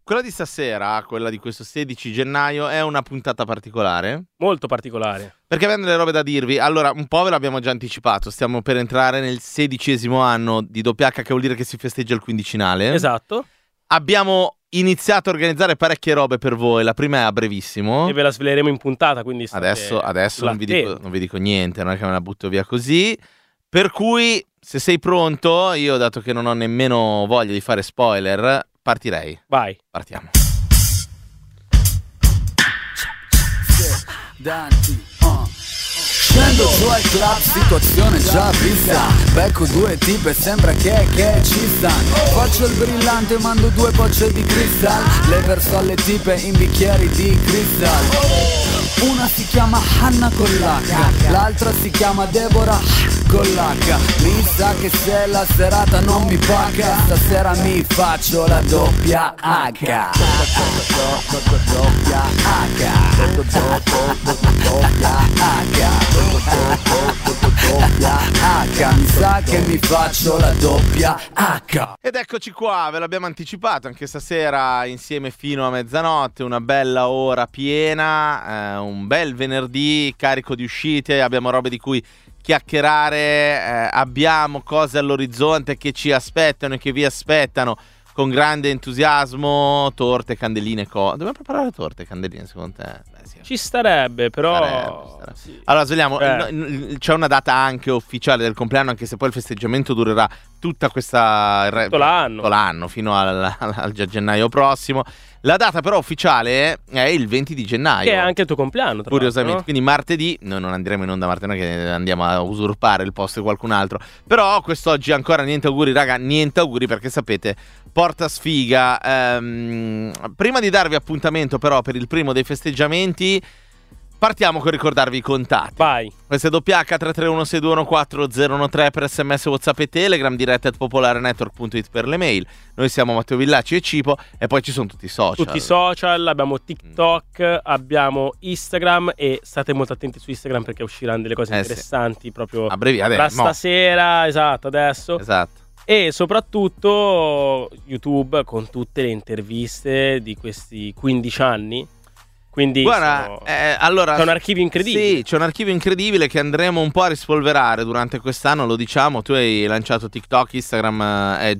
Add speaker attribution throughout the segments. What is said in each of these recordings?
Speaker 1: quella di stasera, quella di questo 16 gennaio, è una puntata particolare.
Speaker 2: Molto particolare.
Speaker 1: Perché abbiamo delle robe da dirvi. Allora, un po' ve l'abbiamo già anticipato. Stiamo per entrare nel 16° anno di WH, che vuol dire che si festeggia il quindicinale.
Speaker 2: Esatto.
Speaker 1: Abbiamo iniziato a organizzare parecchie robe per voi. La prima è a brevissimo.
Speaker 2: E ve la sveleremo in puntata, quindi
Speaker 1: Adesso non vi dico niente, non è che me la butto via così. Per cui, se sei pronto, io, dato che non ho nemmeno voglia di fare spoiler, partirei.
Speaker 2: Vai.
Speaker 1: Partiamo.
Speaker 3: Scendo su al club, situazione già vista. Becco due tipe, sembra che ci stanno. Faccio il brillante, mando 2 bocce di cristal. Le verso alle tipe in bicchieri di cristal. Una si chiama Hanna con l'H, l'altra si chiama Deborah con l'H. Mi sa che se la serata non mi paga, stasera mi faccio la doppia H. Doppia H, mi sa che mi faccio la doppia H.
Speaker 1: Ed eccoci qua, ve l'abbiamo anticipato anche stasera insieme fino a mezzanotte, una bella ora piena, un bel venerdì carico di uscite, abbiamo robe di cui chiacchierare, abbiamo cose all'orizzonte che ci aspettano e che vi aspettano con grande entusiasmo, torte, candeline, dobbiamo preparare torte e candeline secondo te? Beh, sì.
Speaker 2: Ci starebbe, però...
Speaker 1: Starebbe.
Speaker 2: Sì.
Speaker 1: Allora, svegliamo, c'è una data anche ufficiale del compleanno, anche se poi il festeggiamento durerà tutta questa...
Speaker 2: Tutto l'anno.
Speaker 1: Fino al gennaio prossimo. La data però ufficiale è il 20 di gennaio.
Speaker 2: Che è anche il tuo compleanno, tra
Speaker 1: curiosamente,
Speaker 2: no?
Speaker 1: Quindi martedì, noi non andremo in onda martedì, che andiamo a usurpare il posto di qualcun altro. Però quest'oggi ancora niente auguri, raga, niente auguri, perché sapete, porta sfiga. Prima di darvi appuntamento però per il primo dei festeggiamenti, partiamo con ricordarvi i contatti.
Speaker 2: Vai.
Speaker 1: Questo è WH331-621-4013 per SMS, WhatsApp e Telegram, diretta@popolarenetwork.it per le mail. Noi siamo Matteo Villacci e Cipo, e poi ci sono tutti i social.
Speaker 2: Tutti i social, abbiamo TikTok, abbiamo Instagram, e state molto attenti su Instagram perché usciranno delle cose interessanti proprio
Speaker 1: a brevi, adesso,
Speaker 2: stasera, esatto, adesso.
Speaker 1: Esatto.
Speaker 2: E soprattutto YouTube con tutte le interviste di questi 15 anni. Quindi
Speaker 1: guarda, allora,
Speaker 2: c'è un archivio incredibile.
Speaker 1: Sì, c'è un archivio incredibile che andremo un po' a rispolverare durante quest'anno, lo diciamo. Tu hai lanciato TikTok, Instagram è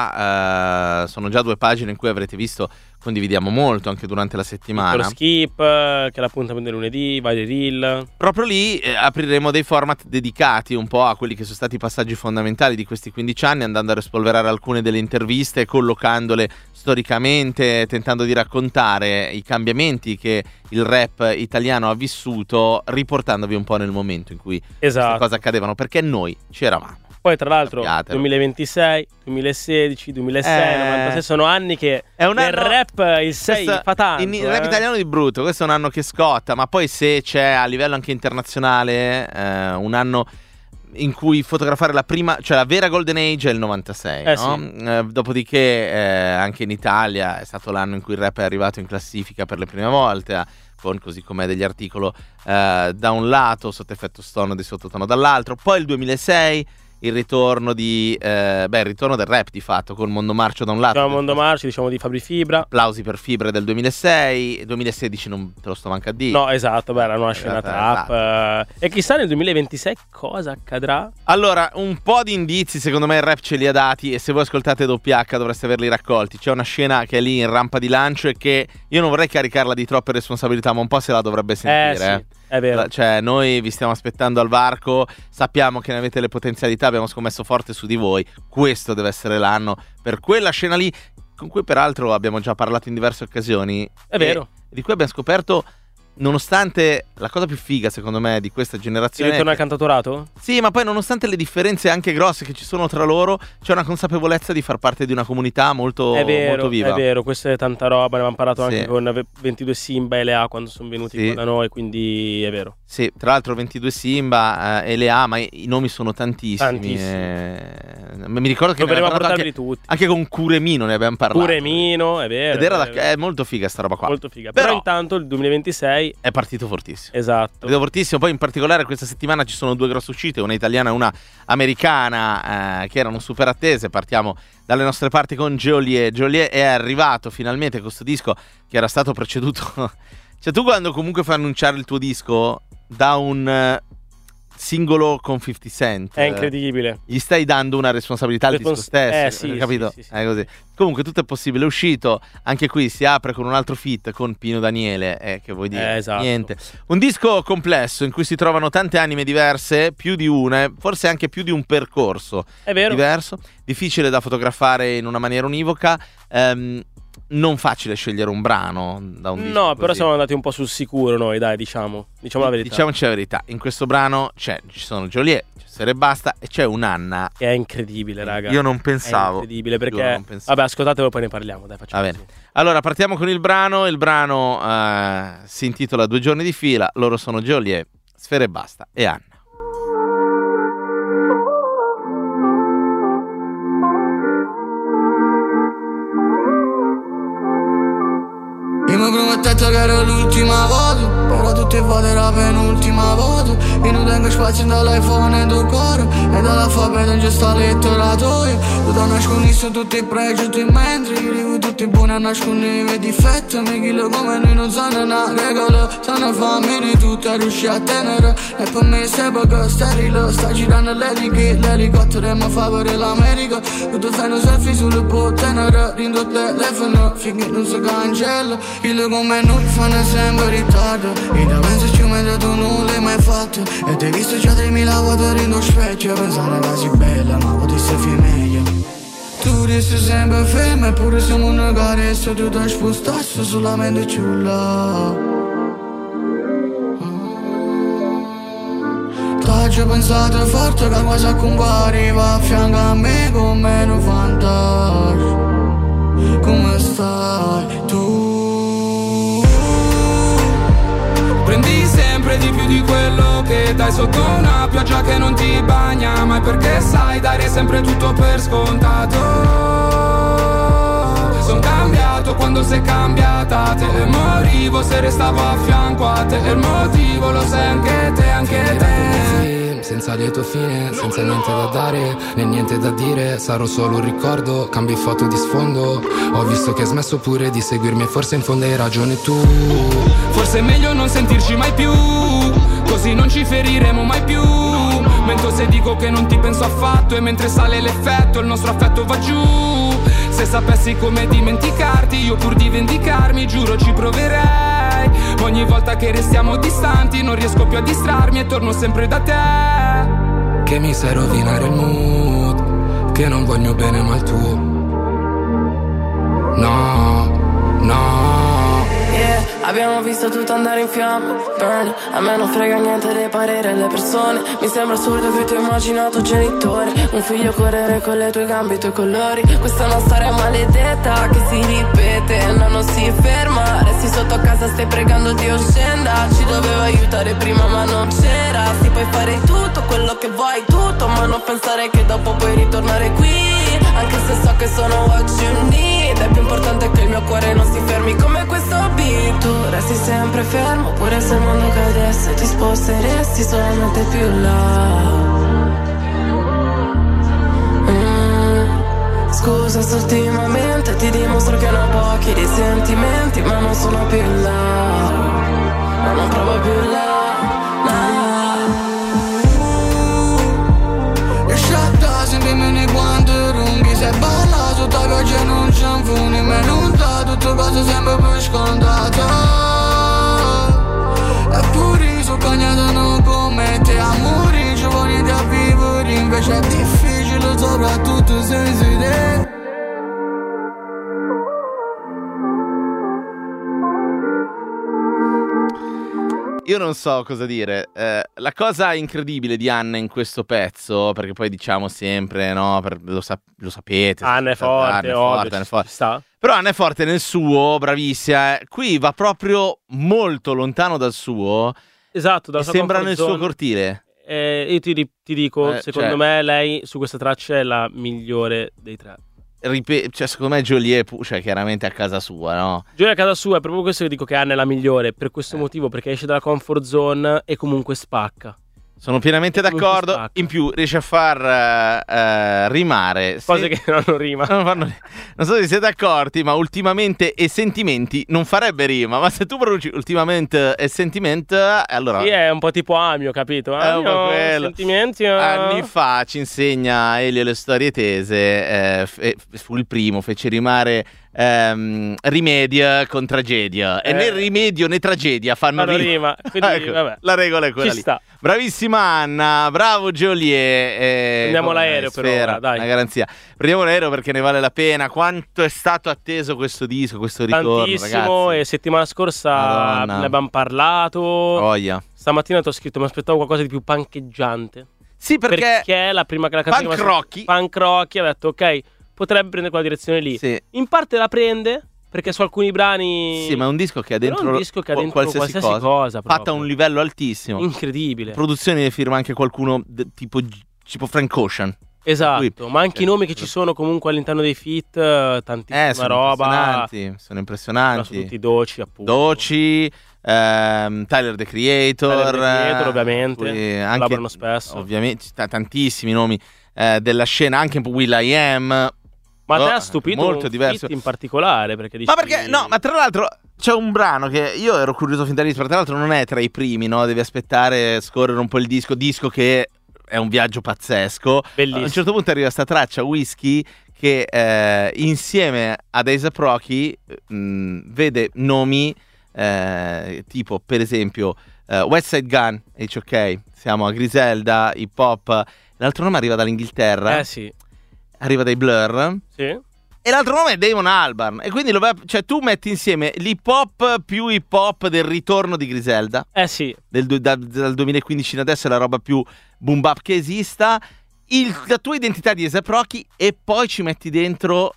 Speaker 1: già sono già 2 pagine in cui avrete visto, condividiamo molto anche durante la settimana.
Speaker 2: Lo skip, che è l'appuntamento del lunedì, vari reel.
Speaker 1: Proprio lì apriremo dei format dedicati un po' a quelli che sono stati i passaggi fondamentali di questi 15 anni, andando a rispolverare alcune delle interviste, collocandole storicamente, tentando di raccontare i cambiamenti che il rap italiano ha vissuto, riportandovi un po' nel momento in cui queste cose accadevano, perché noi ci eravamo.
Speaker 2: Poi tra l'altro 2026, 2016, 2006, 96 sono anni che nel rap il 6 fa tanto.
Speaker 1: Il rap italiano di brutto, questo è un anno che scotta, ma poi se c'è a livello anche internazionale un anno in cui fotografare la prima, cioè la vera Golden Age è il 96, no?
Speaker 2: Sì.
Speaker 1: Dopodiché anche in Italia è stato l'anno in cui il rap è arrivato in classifica per le prime volte, con Così com'è degli articoli da un lato, Sotto effetto Stono di Sottotono dall'altro. Poi il 2006 il ritorno il ritorno del rap di fatto, con Mondo Marcio da un lato.
Speaker 2: Diciamo Mondo Marcio, diciamo di Fabri Fibra.
Speaker 1: Applausi per Fibra del 2006, 2016 non te lo sto manca a dire.
Speaker 2: No, esatto, era una scena trap. E chissà nel 2026 cosa accadrà?
Speaker 1: Allora, un po' di indizi secondo me il rap ce li ha dati, e se voi ascoltate WH dovreste averli raccolti. C'è una scena che è lì in rampa di lancio e che io non vorrei caricarla di troppe responsabilità, ma un po' se la dovrebbe sentire.
Speaker 2: Sì. È vero.
Speaker 1: Cioè, noi vi stiamo aspettando al varco, sappiamo che ne avete le potenzialità, abbiamo scommesso forte su di voi. Questo deve essere l'anno per quella scena lì, con cui peraltro abbiamo già parlato in diverse occasioni.
Speaker 2: È vero.
Speaker 1: Di cui abbiamo scoperto, nonostante la cosa più figa secondo me di questa generazione,
Speaker 2: ritorno al cantautorato?
Speaker 1: Sì, ma poi nonostante le differenze anche grosse che ci sono tra loro, c'è una consapevolezza di far parte di una comunità molto viva.
Speaker 2: È vero, questa è tanta roba, ne avevamo parlato anche con 22 Simba e Lea quando sono venuti qua da noi, quindi è vero.
Speaker 1: Sì, tra l'altro 22 Simba e Lea, ma i nomi sono tantissimi. Mi ricordo che
Speaker 2: dovremmo
Speaker 1: portarli
Speaker 2: tutti.
Speaker 1: Anche con Curemino ne abbiamo parlato.
Speaker 2: Curemino, è vero.
Speaker 1: Ed è molto figa sta roba qua.
Speaker 2: Molto figa. Però intanto il 2026 lei
Speaker 1: è partito fortissimo.
Speaker 2: Esatto.
Speaker 1: Poi in particolare questa settimana ci sono 2 grosse uscite, una italiana e una americana, che erano super attese. Partiamo dalle nostre parti con Geolier. Geolier è arrivato finalmente con questo disco che era stato preceduto. Cioè, tu quando comunque fai annunciare il tuo disco da un singolo con 50 Cent,
Speaker 2: è incredibile.
Speaker 1: Gli stai dando una responsabilità al disco stesso,
Speaker 2: sì,
Speaker 1: capito?
Speaker 2: Sì.
Speaker 1: È così. Comunque tutto è possibile, è uscito. Anche qui si apre con un altro feat con Pino Daniele, che vuoi dire?
Speaker 2: Esatto.
Speaker 1: Niente. Un disco complesso in cui si trovano tante anime diverse, più di una, forse anche più di un percorso
Speaker 2: È vero.
Speaker 1: diverso, difficile da fotografare in una maniera univoca. Non facile scegliere un brano da un disco.
Speaker 2: No, però
Speaker 1: così.
Speaker 2: siamo andati un po' sul sicuro noi, dai, diciamo la verità.
Speaker 1: Diciamoci la verità, in questo brano ci sono Geolier, c'è Sere Basta e c'è un'Anna.
Speaker 2: Che è incredibile, raga.
Speaker 1: Io non pensavo.
Speaker 2: È incredibile perché
Speaker 1: non pensavo.
Speaker 2: vabbè, ascoltatelo, poi ne parliamo, dai, facciamo
Speaker 1: Va bene.
Speaker 2: così.
Speaker 1: Allora, partiamo con il brano. Il brano si intitola 2 giorni di fila. Loro sono Geolier, Sfere Basta e Anna.
Speaker 4: Io mi promettete che era l'ultima volta, però tutte volte era penultima volta. Io non tengo spazio dall'iPhone e do cuore, e dall'alfabeto in questa letteratoria. Tu da nascondere tutti i pregi, tutti i mentre io dico tutti i buoni a nascondere i miei difetti. Mi chiedo come noi non sanno una regola, sanno famiglie tutte riuscì a tenere. E per me sei poco sterile, sta girando l'elicottero e mi fa vedere l'America. Tu fai un selfie sulle tenere, rindo il telefono finché non si cancella. Chiedo come noi fanno sempre in ritardo, e da pensaci mentre tu non l'hai mai fatto. E ti hai visto già 3000 volte in uno specchio, pensando che sei bella ma potessi fare meglio. Tu resti sempre ferma eppure siamo una carezza. Tu ti spostassi solamente ciulla. T'ho pensato forte che quasi compariva a fianco a me come un fantasma. Come stai tu? Prendi sempre di più di quello che dai sotto una pioggia che non ti bagna mai, perché sai dare sempre tutto per scontato. Son cambiato quando sei cambiata te, e morivo se restavo a fianco a te. E il motivo lo sai anche te, anche te. Senza lieto fine, senza niente da dare, né niente da dire. Sarò solo un ricordo, cambi foto di sfondo. Ho visto che hai smesso pure di seguirmi e forse in fondo hai ragione tu. Forse è meglio non sentirci mai più, così non ci feriremo mai più. Mento se dico che non ti penso affatto, e mentre sale l'effetto il nostro affetto va giù. Se sapessi come dimenticarti, io pur di vendicarmi giuro ci proverei. Ma ogni volta che restiamo distanti non riesco più a distrarmi e torno sempre da te. Che mi sai rovinare il mood, che non vuoi il mio bene ma il tuo. No, no.
Speaker 5: Abbiamo visto tutto andare in fiamme, burn. A me non frega niente dei pareri delle persone. Mi sembra assurdo che tu hai immaginato genitore, un figlio correre con le tue gambe e i tuoi colori. Questa è una storia maledetta che si ripete, no, non si ferma. Resti sotto casa, stai pregando Dio scenda. Ci doveva aiutare prima ma non c'era. Si puoi fare tutto quello che vuoi, tutto, ma non pensare che dopo puoi ritornare qui. Anche se so che sono what you need, è più importante che il mio cuore non si fermi come questo beat. Tu resti sempre fermo, pure se il mondo cadesse ti sposteresti solamente più là. Scusa se ultimamente ti dimostro che ne ho pochi di sentimenti, ma non sono più là, ma non provo più là.
Speaker 4: Sempre nei guanti se balla sotto la pioggia non c'è un fune. Ma non da tutte cose sempre più scontate. Eppure io sono cagnato non come te. Amore, ci voglio da vivere, invece è difficile soprattutto se sei te.
Speaker 1: Io non so cosa dire. La cosa incredibile di Anna in questo pezzo, perché poi diciamo sempre, no, lo sapete.
Speaker 2: Anna è forte,
Speaker 1: Anna è forte.
Speaker 2: Ci sta.
Speaker 1: Però Anna è forte nel suo, bravissima. Qui va proprio molto lontano dal suo.
Speaker 2: Esatto,
Speaker 1: E sembra nel suo cortile.
Speaker 2: Io ti dico, secondo me lei su questa traccia è la migliore dei tre.
Speaker 1: cioè, secondo me Geolier cioè, chiaramente a casa sua, no?
Speaker 2: Geolier a casa sua è proprio questo che dico che Anna è la migliore, per questo motivo, perché esce dalla comfort zone e comunque spacca.
Speaker 1: Sono pienamente d'accordo. In più riesce a far rimare
Speaker 2: cose che non rimano.
Speaker 1: Non so se siete accorti, ma ultimamente e sentimenti non farebbe rima. Ma se tu produci ultimamente e sentiment, allora
Speaker 2: sì, è un po' tipo Amio, capito?
Speaker 1: È un po' quello.
Speaker 2: Sentimenti.
Speaker 1: Anni fa ci insegna Elio le storie tese. Fu il primo, fece rimare rimedia con tragedia. E né rimedio né tragedia fanno
Speaker 2: rima. Quindi,
Speaker 1: ecco,
Speaker 2: vabbè.
Speaker 1: La regola è quella
Speaker 2: Ci
Speaker 1: lì.
Speaker 2: sta.
Speaker 1: Bravissima Anna, bravo Geolier.
Speaker 2: Prendiamo l'aereo per ora, dai.
Speaker 1: Una garanzia. Prendiamo l'aereo perché ne vale la pena. Quanto è stato atteso questo disco, questo ritorno,
Speaker 2: tantissimo,
Speaker 1: ragazzi.
Speaker 2: E settimana scorsa
Speaker 1: Madonna.
Speaker 2: ne abbiamo parlato.
Speaker 1: Voglia.
Speaker 2: Stamattina ti ho scritto, mi aspettavo qualcosa di più puncheggiante.
Speaker 1: Sì, perché
Speaker 2: la canzone
Speaker 1: Punk Rocky.
Speaker 2: Punk Rocky, ho detto ok, potrebbe prendere quella direzione lì.
Speaker 1: Sì.
Speaker 2: In parte la prende, perché su alcuni brani.
Speaker 1: Sì, ma è un disco che ha dentro, qualsiasi cosa fatta a un livello altissimo.
Speaker 2: Incredibile.
Speaker 1: Produzioni ne firma anche qualcuno tipo Frank Ocean.
Speaker 2: Esatto, ma anche i nomi che ci sono comunque all'interno dei feat, tantissima
Speaker 1: sono
Speaker 2: roba.
Speaker 1: Sono impressionanti.
Speaker 2: Sono tutti Doci, appunto.
Speaker 1: Doci, Tyler the Creator,
Speaker 2: ovviamente,
Speaker 1: anche,
Speaker 2: collaborano spesso.
Speaker 1: Ovviamente, tantissimi nomi della scena, anche Will.i.am.
Speaker 2: Ma te ha stupito
Speaker 1: molto
Speaker 2: un
Speaker 1: diverso
Speaker 2: feat in particolare? Perché dici...
Speaker 1: Ma perché? No, ma tra l'altro c'è un brano che io ero curioso fin dall'inizio, tra l'altro non è tra i primi, no? Devi aspettare, scorrere un po' il disco che è un viaggio pazzesco.
Speaker 2: Bellissimo.
Speaker 1: A un certo punto arriva sta traccia, Whiskey, che insieme ad A$AP Rocky vede nomi tipo, per esempio, West Side Gun, e dice ok, siamo a Griselda, hip hop. L'altro nome arriva dall'Inghilterra.
Speaker 2: Sì.
Speaker 1: Arriva dai Blur.
Speaker 2: Sì.
Speaker 1: E l'altro nome è Damon Albarn. E quindi cioè tu metti insieme l'hip hop più hip hop del ritorno di Griselda.
Speaker 2: Sì.
Speaker 1: Dal 2015 in adesso è la roba più boom bap che esista. La tua identità di A$AP Rocky, e poi ci metti dentro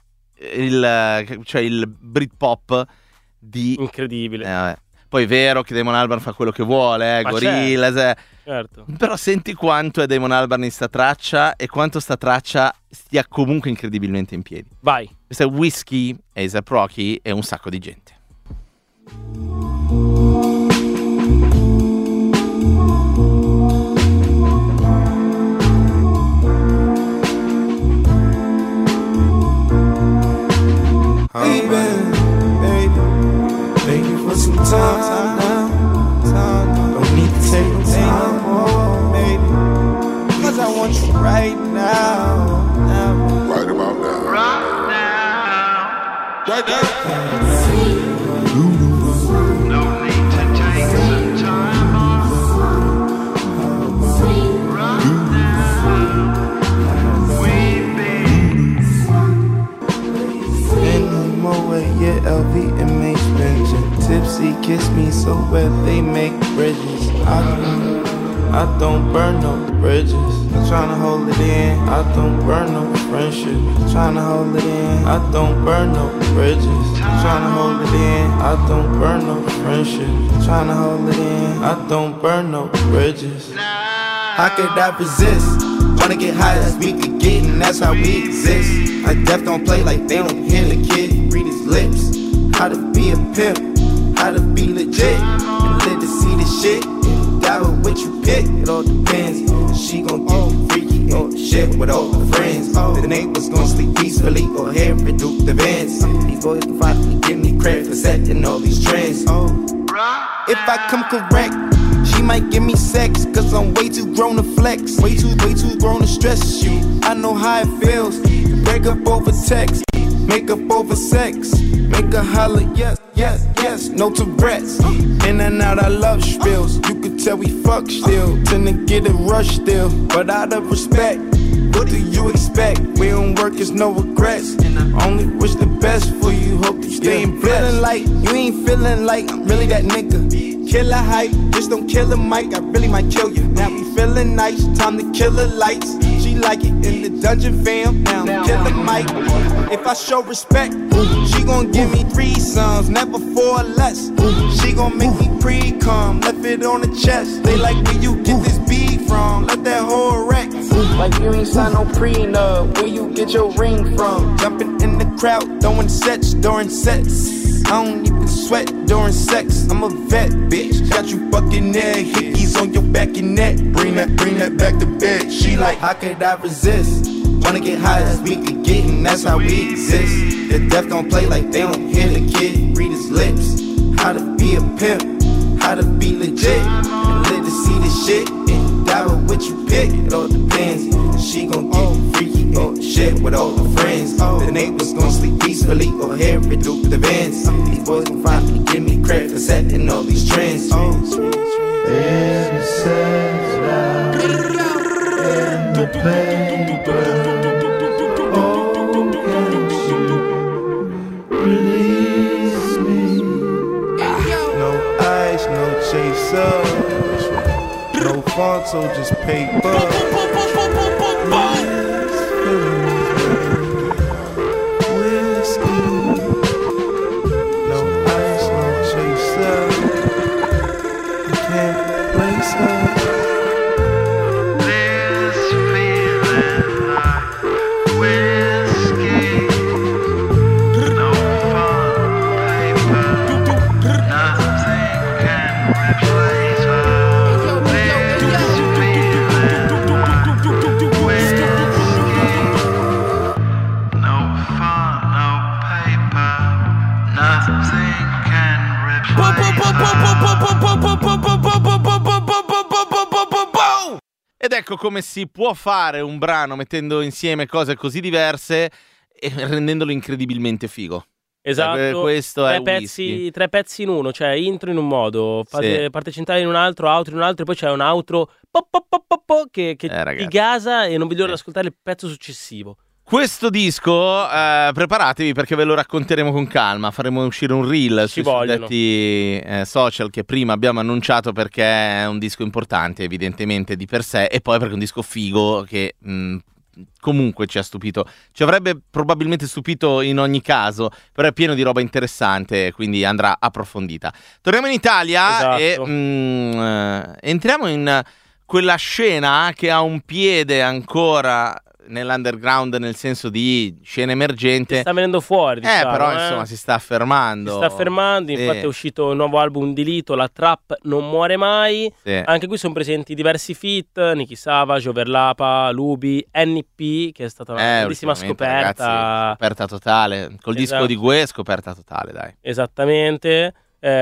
Speaker 1: il Britpop di...
Speaker 2: Incredibile.
Speaker 1: Poi è vero che Damon Albarn fa quello che vuole, Gorillaz.
Speaker 2: Certo.
Speaker 1: Però senti quanto è Damon Albarn in sta traccia e quanto sta traccia stia comunque incredibilmente in piedi.
Speaker 2: Vai.
Speaker 1: Questo è Whiskey, A$AP Rocky e un sacco di gente.
Speaker 6: Time now. Don't need to take no time more, baby. Cause I want you right now. Right about now. Right now. Right now. No need to take some time off. Right now. Ain't no more way, yeah, LV and Mace Benjamin. Tipsy, kiss me so wet they make bridges. I don't burn no bridges. I'm tryna hold it in. I don't burn no friendship. Tryna hold it in. I don't burn no bridges. I'm tryna hold it in. I don't burn no friendship. Tryna hold it in. I don't burn no bridges. How could I resist? Tryna get high as we could get, and that's how we exist. Like death don't play like they don't hear the kid read his lips. How to be a pimp. How to be legit and live to see the shit. Die with what you pick, it all depends. She gon' get freaky or shit with all her friends. The neighbors gon' sleep peacefully or hair reduce the vents. These boys can finally give me credit for setting all these trends. If I come correct, she might give me sex, cause I'm way too grown to flex. Way too grown to stress you. I know how it feels to break up over text. Make up over sex. Make her holler, yes, yes, yes, no Tourette's. In and out, I love spills. You could tell we fuck still. Tend to get a rush still. But out of respect, what do you expect? We don't work, it's no regrets. Only wish the best for you. Hope you stay in feeling like you ain't feeling like I'm really that nigga. Killer hype, just don't kill a mic. I really might kill you. Now we feeling nice, time to kill the lights. She like it in the dungeon, fam. Now I'm killing Mike. If I show respect, she gon' give me 3 sons, never 4 or less. She gon' make me pre-cum, left it on the chest. They like where you get this beat from, let that whole wreck. Like you ain't signed no prenup, where you get your ring from? Jumping crowd throwing sets during sets. I don't even sweat during sex. I'm a vet, bitch. Got you fucking there, hickeys on your back and neck. Bring that back to bed. She like, how could I resist? Wanna get high as we could get, and that's how we exist. The deaf don't play like they don't hear the kid read his lips. How to be a pimp, how to be legit, and live to see the shit. And die with what you pick, it all depends. She gon' get freaky or shit with all her friends. The neighbors gon' sleep peacefully or hear it through the vents. These boys gon' finally give me credit for setting all these trends.
Speaker 7: There's a sense now in the paper. Oh, can't you release me?
Speaker 6: No ice, no chaser. No Fonto, just paper.
Speaker 1: Ed ecco come si può fare un brano mettendo insieme cose così diverse e rendendolo incredibilmente figo.
Speaker 2: Esatto,
Speaker 1: questo è whisky.
Speaker 2: Tre pezzi in uno, cioè intro in un modo, parte centrale in un altro, outro in un altro, e poi c'è un outro che ti gasa e non vi devo ascoltare il pezzo successivo.
Speaker 1: Questo disco, preparatevi perché ve lo racconteremo con calma. Faremo uscire un reel sui suddetti social che prima abbiamo annunciato, perché è un disco importante evidentemente di per sé, e poi perché è un disco figo che comunque ci ha stupito. Ci avrebbe probabilmente stupito in ogni caso, però è pieno di roba interessante, quindi andrà approfondita. Torniamo in Italia e entriamo in quella scena che ha un piede ancora nell'underground, nel senso di scena emergente.
Speaker 2: Si sta venendo fuori, diciamo,
Speaker 1: però insomma si sta affermando.
Speaker 2: Infatti è uscito un nuovo album di Lito, La Trap Non Muore Mai. Anche qui sono presenti diversi feat, Nicky Savage, Overlapa, Lubi, NP, che è stata una bellissima scoperta.
Speaker 1: Ragazzi, scoperta totale. Col disco di Gue, scoperta totale, dai.
Speaker 2: Esattamente.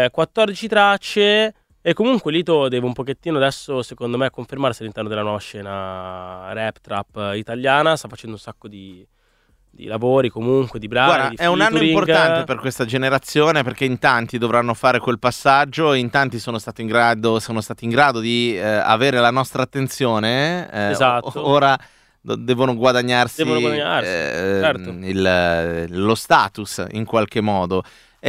Speaker 2: 14 tracce. E comunque Lito deve un pochettino adesso, secondo me, confermarsi all'interno della nuova scena rap, trap italiana. Sta facendo un sacco di lavori, comunque, di brani.
Speaker 1: Guarda, è un anno importante per questa generazione, perché in tanti dovranno fare quel passaggio, in tanti sono stati in grado di avere la nostra attenzione.
Speaker 2: Esatto.
Speaker 1: Ora devono guadagnarsi,
Speaker 2: certo,
Speaker 1: lo status in qualche modo.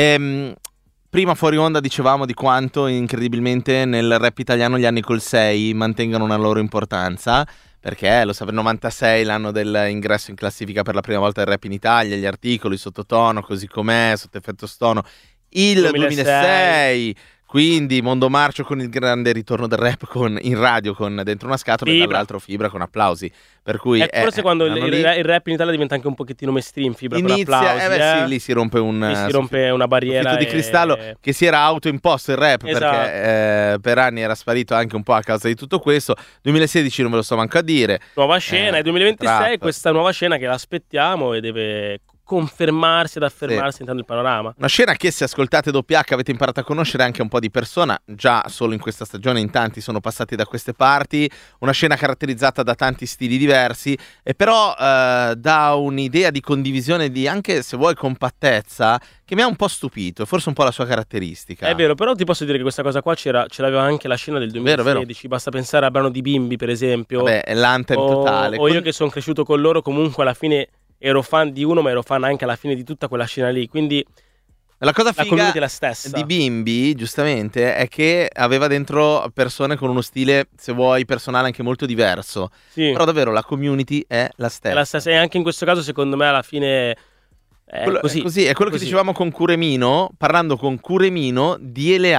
Speaker 1: Prima fuori onda dicevamo di quanto incredibilmente nel rap italiano gli anni col 6 mantengano una loro importanza, perché lo sapete, 96 l'anno dell'ingresso in classifica per la prima volta del rap in Italia, gli articoli Sottotono, Così Com'è, Sotto Effetto Stono, il 2006. Quindi Mondo Marcio con il grande ritorno del rap in radio con Dentro una scatola, e dall'altro Fibra con Applausi. Per cui
Speaker 2: forse quando il rap in Italia diventa anche un pochettino mainstream, Fibra con Applausi.
Speaker 1: Lì si rompe una
Speaker 2: barriera
Speaker 1: di cristallo che si era autoimposto il rap, perché per anni era sparito anche un po' a causa di tutto questo. 2016 non ve lo sto manco a dire.
Speaker 2: Nuova scena, e 2026 questa nuova scena che l'aspettiamo e deve confermarsi ed affermarsi all'interno del panorama.
Speaker 1: Una scena che, se ascoltate WH, avete imparato a conoscere anche un po' di persona. Già solo in questa stagione in tanti sono passati da queste parti. Una scena caratterizzata da tanti stili diversi, e però dà un'idea di condivisione, di anche, se vuoi, compattezza, che mi ha un po' stupito, e forse un po' la sua caratteristica.
Speaker 2: È vero, però ti posso dire che questa cosa qua ce l'aveva anche la scena del 2016. Vero. Basta pensare a Brano di Bimbi, per esempio.
Speaker 1: Vabbè, è l'anthem totale.
Speaker 2: O io che sono cresciuto con loro, comunque alla fine ero fan di uno, ma ero fan anche alla fine di tutta quella scena lì, quindi
Speaker 1: la cosa figa
Speaker 2: è la stessa
Speaker 1: di Bimbi, giustamente, è che aveva dentro persone con uno stile, se vuoi, personale anche molto diverso.
Speaker 2: Sì.
Speaker 1: Però davvero la community è la stessa.
Speaker 2: È la stessa, e anche in questo caso secondo me alla fine è così.
Speaker 1: È quello che dicevamo con Curemino, parlando con Curemino di Elea.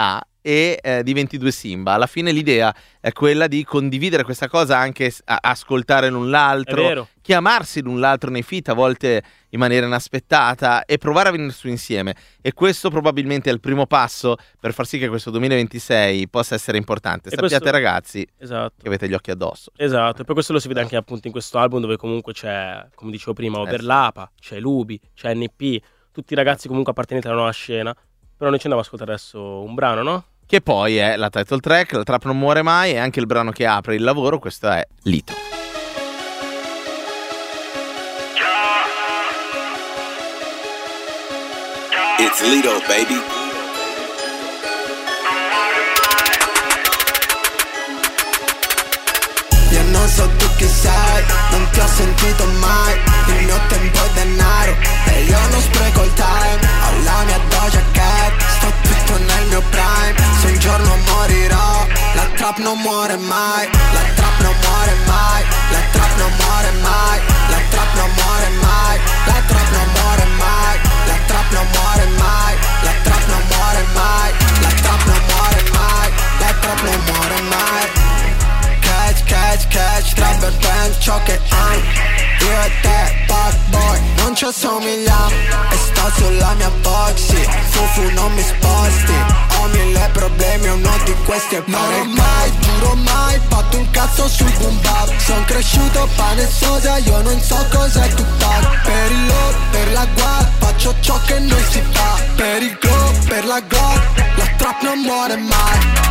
Speaker 1: e di 22 Simba. Alla fine l'idea è quella di condividere questa cosa, anche ascoltare l'un
Speaker 2: È
Speaker 1: l'altro,
Speaker 2: vero.
Speaker 1: chiamarsi l'un l'altro nei feat, a volte in maniera inaspettata, e provare a venire su insieme. E questo probabilmente è il primo passo per far sì che questo 2026 possa essere importante.
Speaker 2: E
Speaker 1: Sappiate
Speaker 2: questo-
Speaker 1: ragazzi
Speaker 2: Esatto.
Speaker 1: che avete gli occhi addosso.
Speaker 2: Esatto, e poi questo lo si vede anche appunto in questo album, dove comunque c'è, come dicevo prima, Overlapa, c'è Lubi, c'è NP, tutti i ragazzi comunque appartenenti alla nuova scena. Però noi ci andiamo ad ascoltare adesso un brano, no?
Speaker 1: Che poi è la title track, la trap non muore mai, e anche il brano che apre il lavoro. Questo è Lito.
Speaker 8: It's Lido, baby.
Speaker 4: Io non so tu chi sei, non ti ho sentito mai. Il mio tempo è denaro e io non spreco il time. Ho la mia Doja Cat, sto tutto nel mio prime. Se un giorno morirò, la trap non muore mai. La trap non muore mai. La trap non muore mai. La trap non muore mai. La trap non muore mai. La trap non muore mai. La trap non muore mai. La trap non muore mai. La trap non muore mai. Catch, catch, catch, trap e band, ciò che amo. Io e te, bad boy, non ci assomigliamo. E sto sulla mia boxy, fufu non mi sposti. Ho 1000 problemi, uno di questi è non ho mai, giuro mai, fatto un cazzo sul boom bap. Son cresciuto pane e soda, io non so cos'è Tupac. Per il love, per la guardia, faccio ciò che non si fa. Per il glow, per la gloria, la trap non muore mai.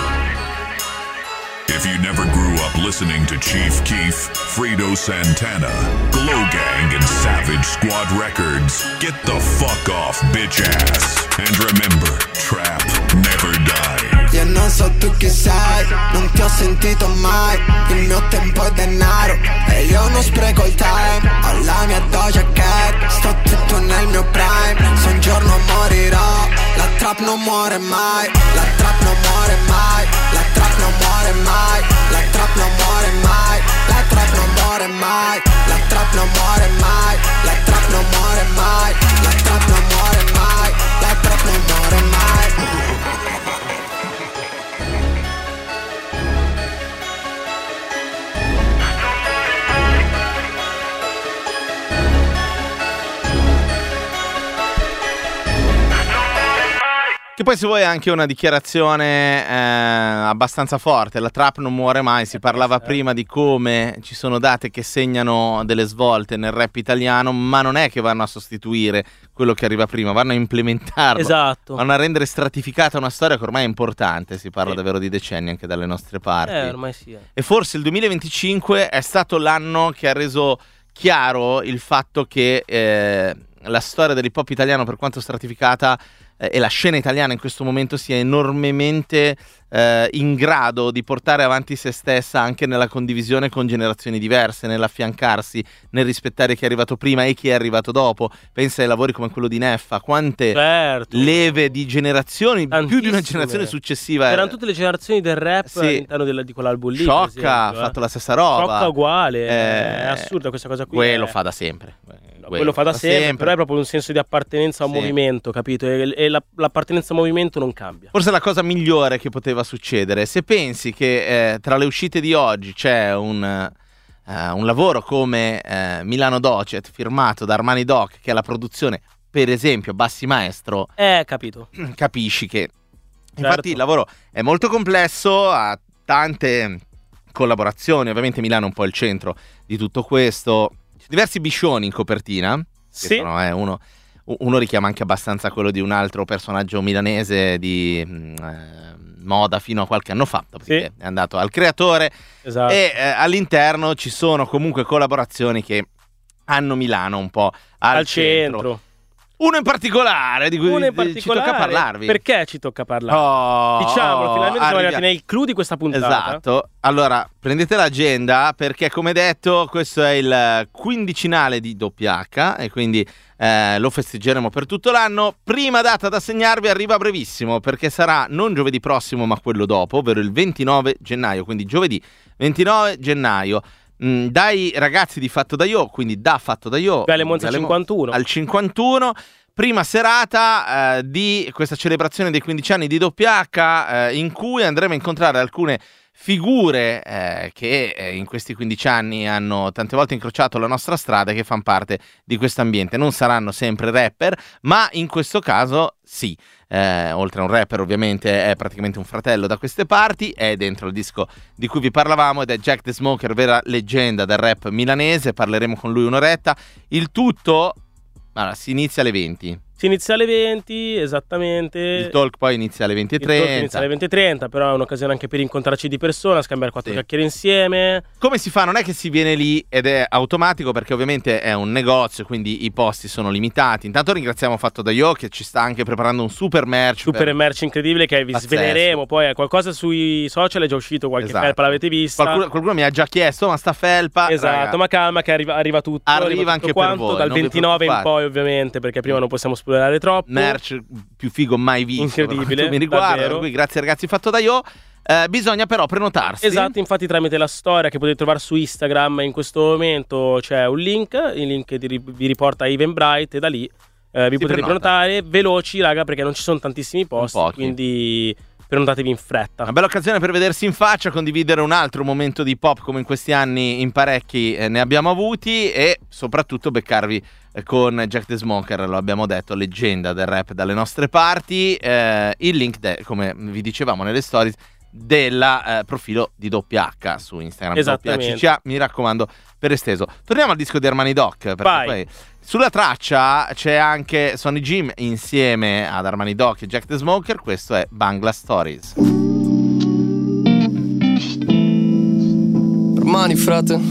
Speaker 9: If you never grew up listening to Chief Keef, Fredo Santana, Glow Gang, and Savage Squad Records, get the fuck off, bitch ass. And remember, trap never dies.
Speaker 4: Io non so tu chi sei, non ti ho sentito mai. Il mio tempo è denaro e io non spreco il time. Ho la mia Doja Cat, sto tutto nel mio prime. Se un giorno morirò, la trap non muore mai. La trap non muore mai. La trap non muore mai. La trap non muore mai. La trap non muore mai. La trap non muore mai. La trap non muore mai. La trap non muore mai. La trap non muore mai.
Speaker 1: Che poi, se vuoi, è anche una dichiarazione abbastanza forte. La trap non muore mai. Si parlava prima di come ci sono date che segnano delle svolte nel rap italiano, ma non è che vanno a sostituire quello che arriva prima, vanno a implementarlo.
Speaker 2: Esatto.
Speaker 1: Vanno a rendere stratificata una storia che ormai è importante. Si parla
Speaker 2: Sì.
Speaker 1: davvero di decenni anche dalle nostre parti.
Speaker 2: Ormai sì.
Speaker 1: E forse il 2025 è stato l'anno che ha reso chiaro il fatto che la storia dell'hip hop italiano, per quanto stratificata, e la scena italiana in questo momento sia enormemente in grado di portare avanti se stessa anche nella condivisione con generazioni diverse, nell'affiancarsi, nel rispettare chi è arrivato prima e chi è arrivato dopo. Pensa ai lavori come quello di Neffa, quante
Speaker 2: Certo.
Speaker 1: leve di generazioni, più di una
Speaker 2: Tantissime.
Speaker 1: generazione successiva.
Speaker 2: Erano tutte le generazioni del rap
Speaker 1: Sì.
Speaker 2: all'interno di quell'album lì. per
Speaker 1: Sciocca
Speaker 2: esempio,
Speaker 1: ha fatto la stessa roba.
Speaker 2: Sciocca uguale. È assurda questa cosa qui.
Speaker 1: Quello
Speaker 2: è-
Speaker 1: fa da sempre.
Speaker 2: Quello fa da sempre, però è proprio un senso di appartenenza a un
Speaker 1: Sì.
Speaker 2: movimento, capito? E l'appartenenza a un movimento non cambia.
Speaker 1: Forse la cosa migliore che poteva succedere, se pensi che tra le uscite di oggi c'è un lavoro come Milano Docet firmato da Armani Doc, che è la produzione, per esempio, Bassi Maestro,
Speaker 2: Capito.
Speaker 1: capisci che infatti
Speaker 2: Certo.
Speaker 1: il lavoro è molto complesso, ha tante collaborazioni. Ovviamente Milano è un po' il centro di tutto questo, diversi biscioni in copertina, che
Speaker 2: Sì.
Speaker 1: sono, uno richiama anche abbastanza quello di un altro personaggio milanese di moda fino a qualche anno fa, dopodiché è andato al creatore.
Speaker 2: Esatto.
Speaker 1: E all'interno ci sono comunque collaborazioni che hanno Milano un po' al centro. Uno in particolare di cui ci tocca parlarvi.
Speaker 2: Perché ci tocca parlare? Diciamolo, finalmente siamo arrivati nei clou di questa puntata.
Speaker 1: Esatto. Allora, prendete l'agenda, perché come detto questo è il quindicinale di WH e quindi lo festeggeremo per tutto l'anno. Prima data da segnarvi arriva brevissimo, perché sarà non giovedì prossimo ma quello dopo, ovvero il 29 gennaio, quindi giovedì 29 gennaio. dai ragazzi di Fatto da Io, quindi da Fatto da Io,
Speaker 2: Viale Monza 51.
Speaker 1: al 51, prima serata di questa celebrazione dei 15 anni di WH, in cui andremo a incontrare alcune figure che in questi 15 anni hanno tante volte incrociato la nostra strada e che fanno parte di questo ambiente. Non saranno sempre rapper, ma in questo caso sì. Oltre a un rapper, ovviamente è praticamente un fratello da queste parti, è dentro il disco di cui vi parlavamo ed è Jack the Smoker, vera leggenda del rap milanese. Parleremo con lui un'oretta. Il tutto si inizia alle 20.
Speaker 2: Si inizia alle 20, esattamente.
Speaker 1: Il talk poi inizia alle 20:30.
Speaker 2: Il talk inizia alle 20:30, però è un'occasione anche per incontrarci di persona, scambiare 4 chiacchiere insieme.
Speaker 1: Come si fa? Non è che si viene lì ed è automatico, perché ovviamente è un negozio, quindi i posti sono limitati. Intanto ringraziamo Fatto da Io, che ci sta anche preparando un super merch.
Speaker 2: Merch incredibile che vi sveleremo. Poi qualcosa sui social è già uscito, qualche felpa l'avete vista.
Speaker 1: Qualcuno mi ha già chiesto, ma sta felpa...
Speaker 2: Esatto, raga, ma calma che arriva tutto.
Speaker 1: Arriva anche
Speaker 2: tutto
Speaker 1: per voi.
Speaker 2: Dal 29 in poi, ovviamente, perché prima non possiamo troppo.
Speaker 1: Merch più figo mai visto,
Speaker 2: incredibile,
Speaker 1: mi riguarda, per cui grazie ragazzi Fatto da Io. Bisogna però prenotarsi.
Speaker 2: Esatto, infatti tramite la storia che potete trovare su Instagram in questo momento c'è un link, il link vi riporta a Eventbrite e da lì vi potete prenotare veloci, raga, perché non ci sono tantissimi posti, quindi prenotatevi in fretta.
Speaker 1: Una bella occasione per vedersi in faccia, condividere un altro momento di pop come in questi anni in parecchi ne abbiamo avuti, e soprattutto beccarvi con Jack the Smoker, lo abbiamo detto, leggenda del rap dalle nostre parti. Il link, come vi dicevamo nelle stories, del profilo di WH su Instagram.
Speaker 2: Esattamente.
Speaker 1: Mi raccomando, per esteso. Torniamo al disco di Armani Doc, perché poi sulla traccia c'è anche Sonny Jim insieme ad Armani Doc e Jack the Smoker. Questo è Bangla Stories.
Speaker 10: Armani, frate.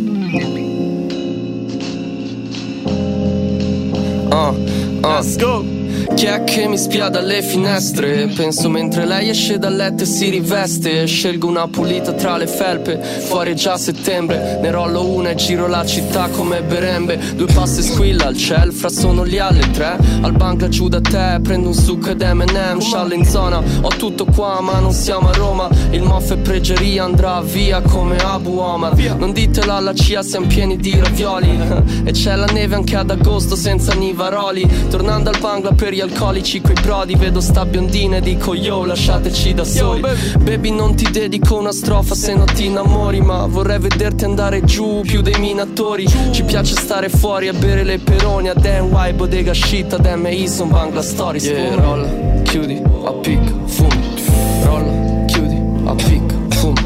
Speaker 10: Let's go. Chi è che mi spia dalle finestre? Penso mentre lei esce dal letto e si riveste. Scelgo una pulita tra le felpe. Fuori è già settembre. Ne rollo una e giro la città come berembe. 2 passi squilla al ciel, fra sono lì alle 3. Al banca giù da te, prendo un succo ed M&M. Scialle in zona, ho tutto qua ma non siamo a Roma. Il moff e preggeria andrà via come Abu Omar. Non ditelo alla CIA, siamo pieni di ravioli. E c'è la neve anche ad agosto senza nivaroli. Tornando al Bangla per gli alcolici coi brodi, vedo sta biondina e dico yo, lasciateci da soli. Baby, non ti dedico una strofa se non ti innamori, ma vorrei vederti andare giù più dei minatori. Ci piace stare fuori a bere le peroni, ad NY, bodega shit, ad MI, son Bangla Stories. Yeah, rolla, chiudi, appicca, fumo. Rolla, chiudi, appicca, fumo.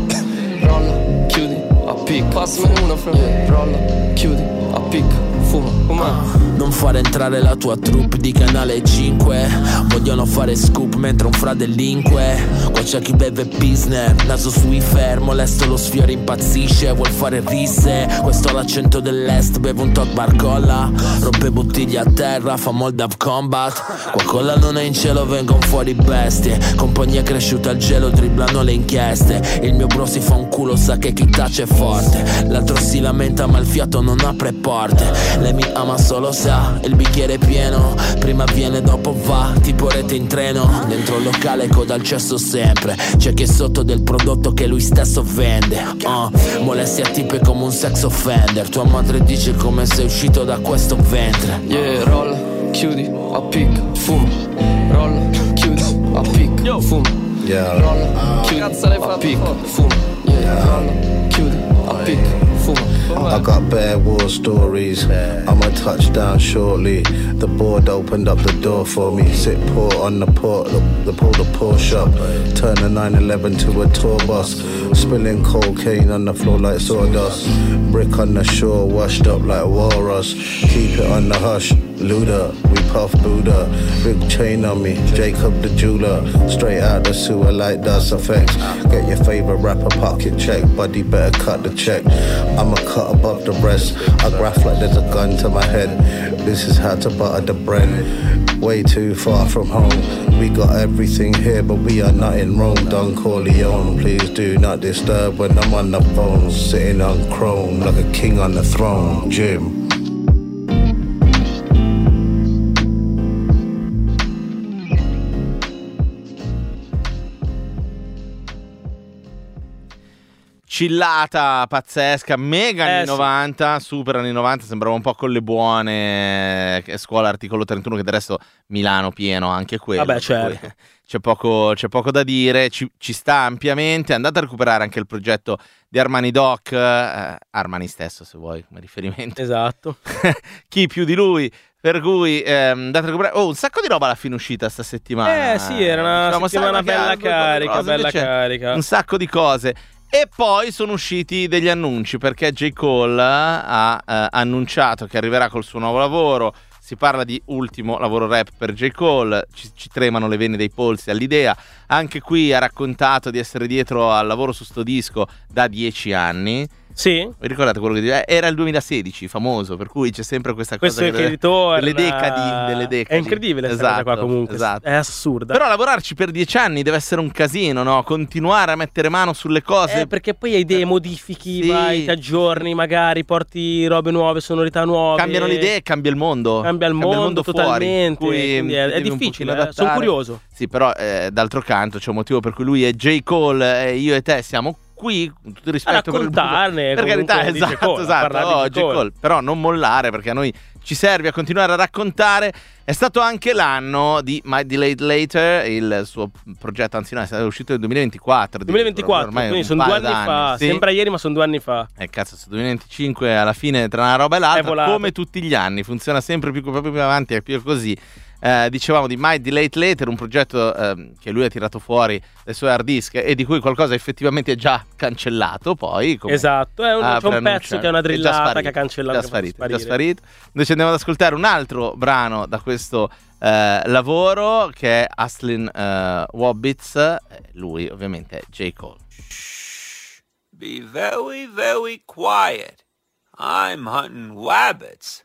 Speaker 10: Rolla, chiudi, appicca. Passami una, fra. Yeah, rolla, chiudi, appicca, fumo.
Speaker 11: Non fare entrare la tua troupe di Canale 5. Vogliono fare scoop mentre un fra delinque. Qua c'è chi beve Pilsner, naso sui fermo, molesto lo sfiore impazzisce, vuol fare risse. Questo è l'accento dell'est, bevo un tot barcolla. Rompe bottiglie a terra, fa Moldav Combat. Qua con la luna in cielo vengono fuori bestie. Compagnia cresciuta al gelo, dribblano le inchieste. Il mio bro si fa un culo, sa che chi tace è forte. L'altro si lamenta ma il fiato non apre porte. Lei mi ama solo se ha il bicchiere pieno. Prima viene, dopo va, tipo rete in treno. Dentro il locale coda al cesso sempre. C'è chi è sotto del prodotto che lui stesso vende. Molestia tipe come un sex offender. Tua madre dice come sei uscito da questo ventre.
Speaker 10: Yeah, rolla, chiudi, appicca, fumo. Rolla, chiudi, appicca, fumo.
Speaker 12: Yeah.
Speaker 10: Rolla, chiudi, appicca, fumo. Yeah, rolla, chiudi, appicca.
Speaker 12: I got bare war stories. I'm a touchdown shortly. The board opened up the door for me. Sit poor on the port, the Porsche up. Turn a 911 to a tour bus. Spilling cocaine on the floor like sawdust. Brick on the shore, washed up like walrus. Keep it on the hush. Luda, we puff Buddha. Big chain on me, Jacob the jeweler. Straight out the sewer like dust effects. Get your favorite rapper pocket check. Buddy better cut the check. I'ma cut above the breast. I graph like there's a gun to my head. This is how to butter the bread. Way too far from home. We got everything here, but we are not in Rome. Don Corleone, please do not disturb when I'm on the phone. Sitting on chrome like a king on the throne. Jim.
Speaker 1: chillata pazzesca, mega anni
Speaker 2: sì.
Speaker 1: 90, super anni 90, sembrava un po' con le buone, scuola articolo 31, che del resto Milano pieno anche quello.
Speaker 2: Vabbè, certo.
Speaker 1: C'è poco da dire, ci sta ampiamente. Andate a recuperare anche il progetto di Armani Doc, Armani stesso se vuoi come riferimento.
Speaker 2: Esatto.
Speaker 1: Chi più di lui? Per cui andate a recuperare. Un sacco di roba alla fine uscita sta settimana.
Speaker 2: Sì, era una settimana bella carica.
Speaker 1: Un sacco di cose. E poi sono usciti degli annunci, perché J. Cole ha annunciato che arriverà col suo nuovo lavoro. Si parla di ultimo lavoro rap per J. Cole, ci tremano le vene dei polsi all'idea. Anche qui ha raccontato di essere dietro al lavoro su sto disco da 10 anni.
Speaker 2: Sì.
Speaker 1: Vi ricordate quello che diceva? Era il 2016, famoso, per cui c'è sempre questa cosa
Speaker 2: che ritorna.
Speaker 1: delle decadi.
Speaker 2: È incredibile questa cosa qua comunque,
Speaker 1: esatto.
Speaker 2: È assurda.
Speaker 1: Però lavorarci per 10 anni deve essere un casino, no? Continuare a mettere mano sulle cose.
Speaker 2: Perché poi hai idee, modifichi, vai, ti aggiorni, magari, porti robe nuove, sonorità nuove.
Speaker 1: Cambiano le idee e cambia il mondo.
Speaker 2: Cambia il mondo
Speaker 1: totalmente.
Speaker 2: Quindi è difficile, sono curioso.
Speaker 1: Sì, però d'altro canto c'è un motivo per cui lui è J. Cole e io e te siamo qui, con tutto il rispetto
Speaker 2: a raccontarne,
Speaker 1: per carità, esatto, J. Cole. Però non mollare, perché a noi ci serve a continuare a raccontare. È stato anche l'anno di Might Delayed Later, il suo progetto, anzi no, è uscito nel 2024.
Speaker 2: 2024,
Speaker 1: ormai
Speaker 2: quindi sono 2 anni fa.
Speaker 1: Sì.
Speaker 2: Sembra ieri, ma sono 2 anni fa.
Speaker 1: Cazzo, 2025 alla fine tra una roba e l'altra, come tutti gli anni, funziona sempre più avanti e più così. Dicevamo di Might Delayed Later, un progetto che lui ha tirato fuori dai suoi hard disk e di cui qualcosa effettivamente è già cancellato. Poi
Speaker 2: esatto, c'è un pezzo che è una drillata che ha cancellato,
Speaker 1: già sparito. Invece andiamo ad ascoltare un altro brano da questo lavoro, che è Aslin Wobbitz. Lui ovviamente è J. Cole.
Speaker 13: Be very, very quiet. I'm hunting wabbits.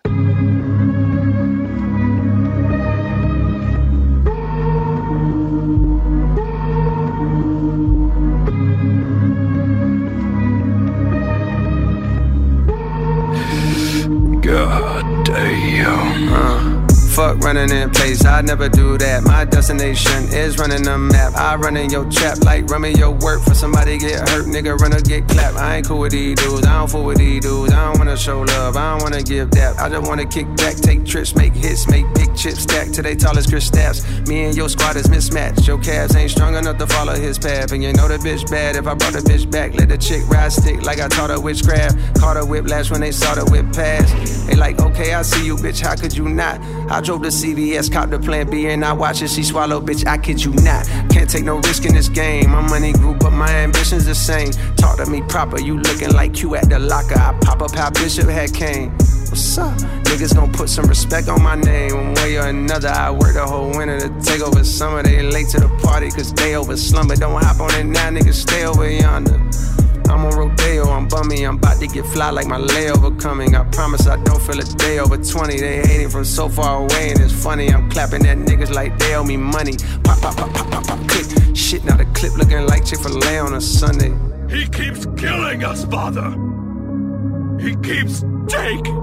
Speaker 14: God damn. Fuck running in place, I never do that. My destination is running the map. I run in your trap like running your work for somebody get hurt. Nigga run or get clapped. I ain't cool with these dudes, I don't fool with these dudes. I don't wanna show love, I don't wanna give that. I just wanna kick back, take trips, make hits, make big chips stack to they tallest Chris Stapps. Me and your squad is mismatched. Your calves ain't strong enough to follow his path. And you know the bitch bad. If I brought the bitch back, let the chick ride stick like I taught her witchcraft. Caught her whiplash when they saw the whip pass. They like, okay, I see you, bitch, how could you not? I drove to CVS, caught the plan B, and I watch it, she swallow, bitch, I kid you not. Can't take no risk in this game. My money grew, but my ambition's the same. Talk to me proper, you looking like Q at the locker. I pop up how Bishop had came. What's up? Niggas gon' put some respect on my name. One way or another, I work the whole winter to take over summer. They late to the party, cause they over slumber. Don't hop on it now, niggas, stay over yonder. I'm on Rodeo, I'm bummy, I'm about to get fly like my layover coming. I promise I don't feel a day over 20. They hating from so far away and it's funny. I'm clapping at niggas like they owe me money. Pop, pop, pop, pop, pop, pop, click. Shit, now the clip looking like Chick-fil-A on a Sunday.
Speaker 9: He keeps killing us, father. He keeps taking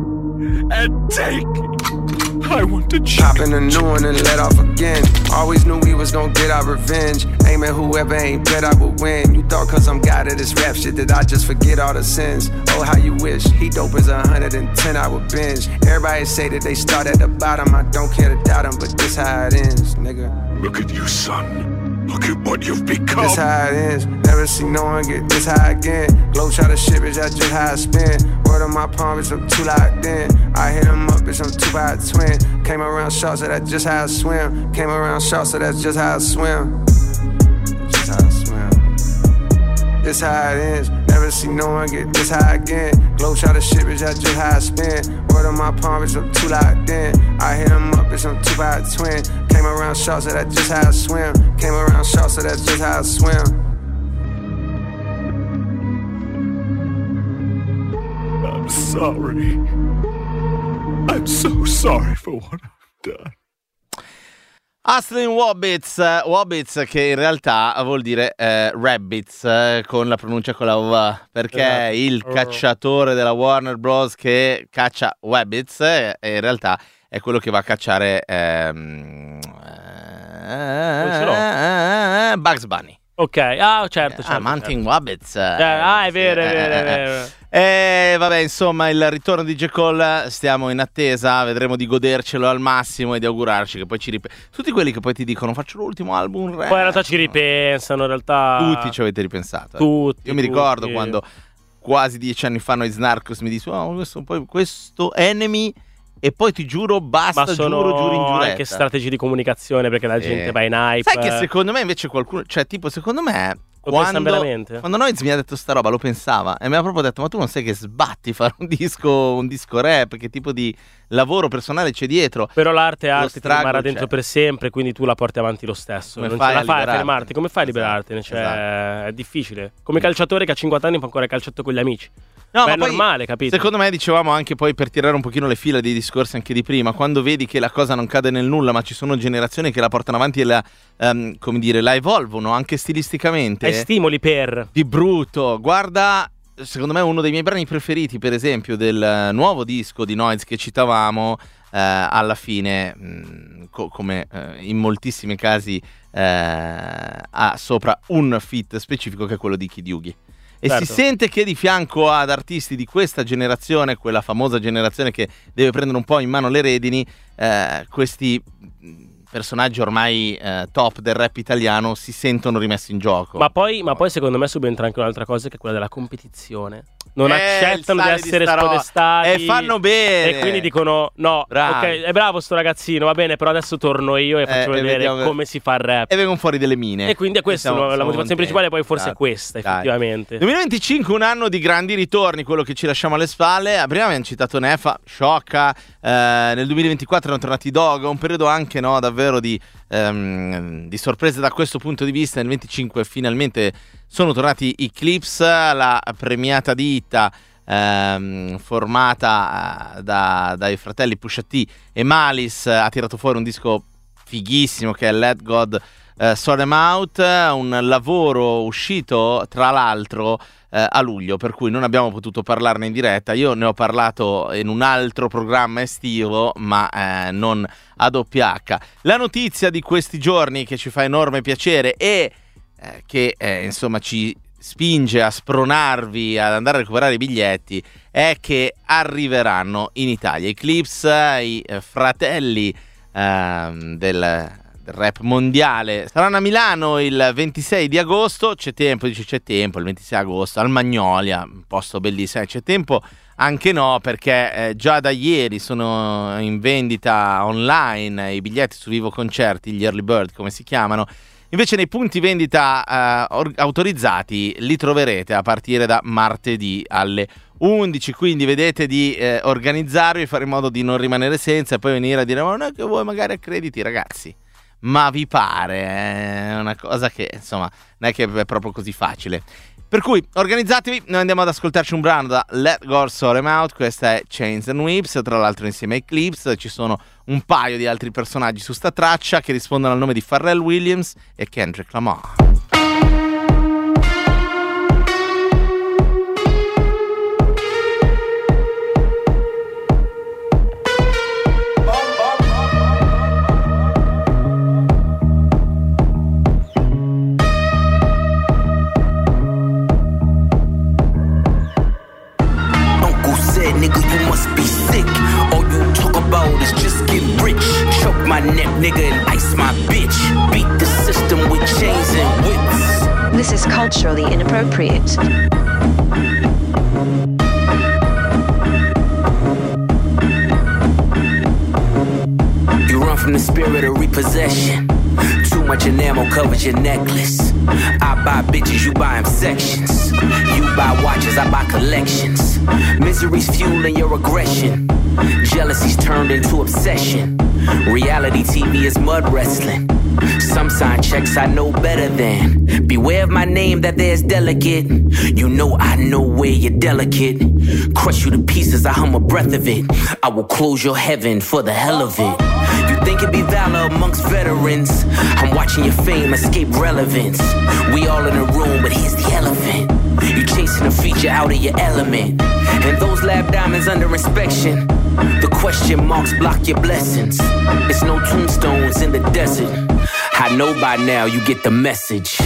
Speaker 9: and taking. I want to
Speaker 14: pop in a new one and let off again. Always knew we was gon' get our revenge. Aim at whoever ain't bet I would win. You thought cause I'm God of this rap shit that I just forget all the sins. Oh, how you wish. He dope as 110, I would binge. Everybody say that they start at the bottom. I don't care to doubt them, but this how it ends, nigga.
Speaker 9: Look at you, son. Look at what you've become.
Speaker 14: This how it ends. Never see no one get this high again. Glow try to shit, bitch, that's just how I spin. Word on my palm, bitch, I'm too locked in. I hit him up, bitch, I'm 2 by a twin. Came around short, so that's just how I swim. Came around short, so that's just how I swim. Just how I swim. This how it ends. Never see no one get this high again. Glow try to shit, bitch, that's just how I spin. Word on my palm, bitch, I'm too locked in. I hit him up, bitch, I'm 2 by a twin. Came around short, so that's just how I swim. Came around short, so that's just how I swim.
Speaker 9: I'm sorry. I'm so sorry for what I've done.
Speaker 1: Aslin Wobbitz che in realtà vuol dire rabbits con la pronuncia con la V, perché il cacciatore della Warner Bros. Che caccia rabbits e in realtà è quello che va a cacciare Bugs Bunny.
Speaker 2: Ok, certo.
Speaker 1: Mountain Wabbits.
Speaker 2: È vero.
Speaker 1: Vabbè, insomma, il ritorno di J. Cole stiamo in attesa, vedremo di godercelo al massimo e di augurarci che poi tutti quelli che poi ti dicono faccio l'ultimo album rap.
Speaker 2: Poi in realtà ci ripensano, in realtà
Speaker 1: tutti ci avete ripensato.
Speaker 2: Tutti.
Speaker 1: Io mi ricordo quando quasi 10 anni fa noi Snarkos mi disse questo Enemy, e poi ti giuro basta,
Speaker 2: ma sono
Speaker 1: giuro in giuretta.
Speaker 2: Anche strategie di comunicazione, perché la gente va in hype.
Speaker 1: Sai che secondo me invece qualcuno, cioè tipo secondo me
Speaker 2: quando
Speaker 1: Noiz mi ha detto sta roba lo pensava e mi ha proprio detto ma tu non sai che sbatti fare un disco rap, che tipo di lavoro personale c'è dietro.
Speaker 2: Però l'arte ti rimarrà dentro per sempre, quindi tu la porti avanti lo stesso.
Speaker 1: Come
Speaker 2: non
Speaker 1: fai
Speaker 2: ce la fai a
Speaker 1: fermarti?
Speaker 2: Come fai a liberartene? Cioè, è difficile. Come calciatore che a 50 anni fa ancora calciato con gli amici.
Speaker 1: No, ma
Speaker 2: è normale, capito?
Speaker 1: Secondo me, dicevamo anche poi per tirare un pochino le fila dei discorsi anche di prima, quando vedi che la cosa non cade nel nulla, ma ci sono generazioni che la portano avanti e la evolvono anche stilisticamente.
Speaker 2: Hai stimoli per.
Speaker 1: Di brutto. Guarda, secondo me uno dei miei brani preferiti, per esempio, del nuovo disco di Noiz che citavamo, alla fine, come in moltissimi casi, ha sopra un feat specifico che è quello di Kid Yugi. E
Speaker 2: certo.
Speaker 1: Si sente che di fianco ad artisti di questa generazione, quella famosa generazione che deve prendere un po' in mano le redini, questi personaggi ormai top del rap italiano si sentono rimessi in gioco.
Speaker 2: Ma poi secondo me subentra anche un'altra cosa, che è quella della competizione. Non accettano di essere spodestati
Speaker 1: e fanno bene,
Speaker 2: e quindi dicono no,
Speaker 1: bravi.
Speaker 2: Ok, è bravo sto ragazzino, va bene, però adesso torno io e faccio vedere come si fa il rap,
Speaker 1: e vengono fuori delle mine.
Speaker 2: E quindi è questa la motivazione principale. Poi forse è questa, effettivamente.
Speaker 1: 2025, un anno di grandi ritorni, quello che ci lasciamo alle spalle. Prima abbiamo citato Nefa, sciocca, nel 2024 erano tornati Dog, un periodo anche davvero di sorprese da questo punto di vista. Nel 25 finalmente sono tornati i Clips, la premiata ditta formata dai fratelli Pusha T e Malice ha tirato fuori un disco fighissimo che è Let God Sort Them Out, un lavoro uscito tra l'altro a luglio, per cui non abbiamo potuto parlarne in diretta. Io ne ho parlato in un altro programma estivo, ma non a doppia H. La notizia di questi giorni che ci fa enorme piacere e che insomma ci spinge a spronarvi ad andare a recuperare i biglietti è che arriveranno in Italia i Clips, i fratelli del rap mondiale. Saranno a Milano il 26 di agosto, c'è tempo, il 26 agosto al Magnolia, un posto bellissimo. C'è tempo anche no, perché già da ieri sono in vendita online i biglietti su Vivo Concerti, gli early bird come si chiamano. Invece nei punti vendita autorizzati li troverete a partire da martedì alle 11, quindi vedete di organizzarvi, fare in modo di non rimanere senza e poi venire a dire ma non è che voi magari accrediti, ragazzi. Ma vi pare? È una cosa che insomma non è che è proprio così facile. Per cui organizzatevi, noi andiamo ad ascoltarci un brano da Let God Sort Them Out. Questa è Chains and Whips, tra l'altro insieme ai Clips ci sono un paio di altri personaggi su sta traccia che rispondono al nome di Pharrell Williams e Kendrick Lamar.
Speaker 15: Nigga and ice my bitch. Beat the system with chains and whips.
Speaker 16: This is culturally inappropriate.
Speaker 15: You run from the spirit of repossession. Too much enamel covers your necklace. I buy bitches, you buy them sections. You buy watches, I buy collections. Misery's fueling your aggression. Jealousy's turned into obsession. Reality TV is mud wrestling. Some sign checks I know better than. Beware of my name that there's delicate. You know I know where you're delicate. Crush you to pieces, I hum a breath of it. I will close your heaven for the hell of it. You think it'd be valor amongst veterans? I'm watching your fame escape relevance. We all in a room, but here's the elephant. You chasing a feature out of your element. And those lab diamonds under inspection. The question marks block your blessings. It's no tombstones in the desert. I know by now you get the message.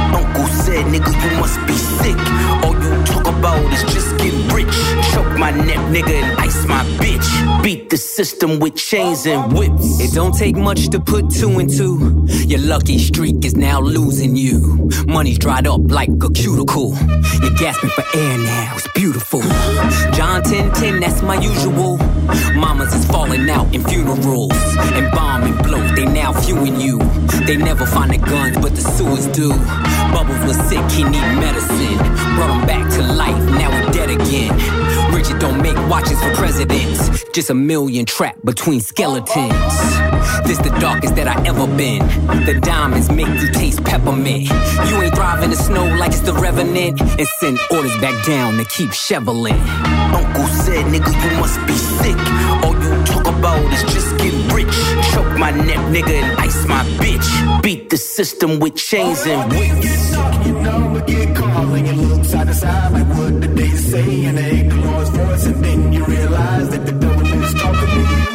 Speaker 15: Uncle said, nigga, you must be sick. All you talk about is just get rich. Choke my neck, nigga, and ice my bitch. Beat the system with chains and whips.
Speaker 17: It don't take much to put 2 and 2. Your lucky streak is now losing you. Money's dried up like a cuticle. You're gasping for air now, it's beautiful. John 10:10, that's my usual. Mamas is falling out in funerals. And bomb and blow, they now viewing you. They never find the guns, but the sewers do. Bubbles was sick, he need medicine. Brought him back to life, now we're dead again. Bridget don't make watches for presidents. Just a million trapped between skeletons. This the darkest that I ever been. The diamonds make you taste peppermint. You ain't thriving the snow like it's the Revenant. And send orders back down to keep shoveling.
Speaker 15: Uncle said, nigga, you must be sick. All you talk about is just get rich. Choke my neck, nigga, and ice my bitch. Beat the system with chains and whips.
Speaker 7: You know we get caught when you look side to side. Like what did they say? And they ain't the Lord's voice. And then you realize that the devil is talking to you.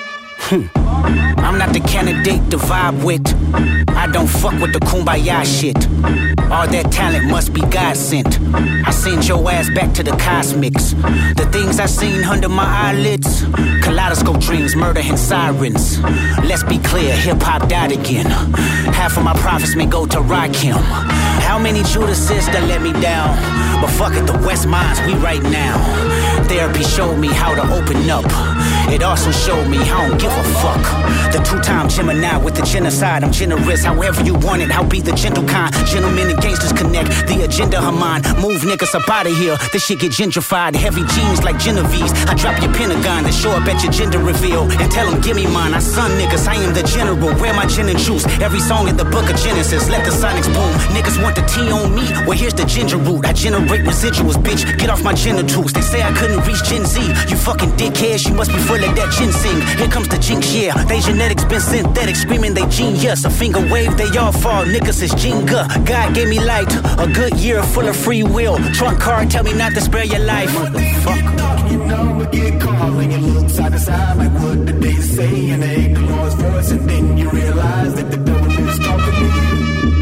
Speaker 17: I'm not the candidate to vibe with. I don't fuck with the kumbaya shit. All that talent must be God sent. I send your ass back to the cosmics. The things I seen under my eyelids. Kaleidoscope dreams, murder and sirens. Let's be clear, hip-hop died again. Half of my profits may go to Rakim. How many Judases that let me down? But fuck it, the West Minds, we right now. Therapy showed me how to open up. It also showed me I don't give a fuck. The two-time Gemini with the genocide. I'm generous, however you want it. I'll be the gentle kind. Gentlemen and gangsters connect. The agenda of mine. Move niggas up out of here. This shit get gentrified. Heavy jeans like Genevieve's. I drop your Pentagon and show up at your gender reveal. And tell them, give me mine. I son niggas, I am the general. Where my gin and juice? Every song in the book of Genesis. Let the sonics boom. Niggas want the tea on me. Well, here's the ginger root. I generate residuals, bitch. Get off my genitals. They say I couldn't reach Gen Z. You fucking dickheads. You must be full of that ginseng. Here comes the jinx, yeah. They genetics been synthetic, screaming they genius. A finger wave, they all fall. Niggas is Jenga. God gave me light, a good year full of free will. Trunk card, tell me not to spare your life. Motherfucker.
Speaker 7: You know we get caught when you look side to side. Like what did they say? And they ain't the Lord's voice. And then you realize that the devil is talking to you.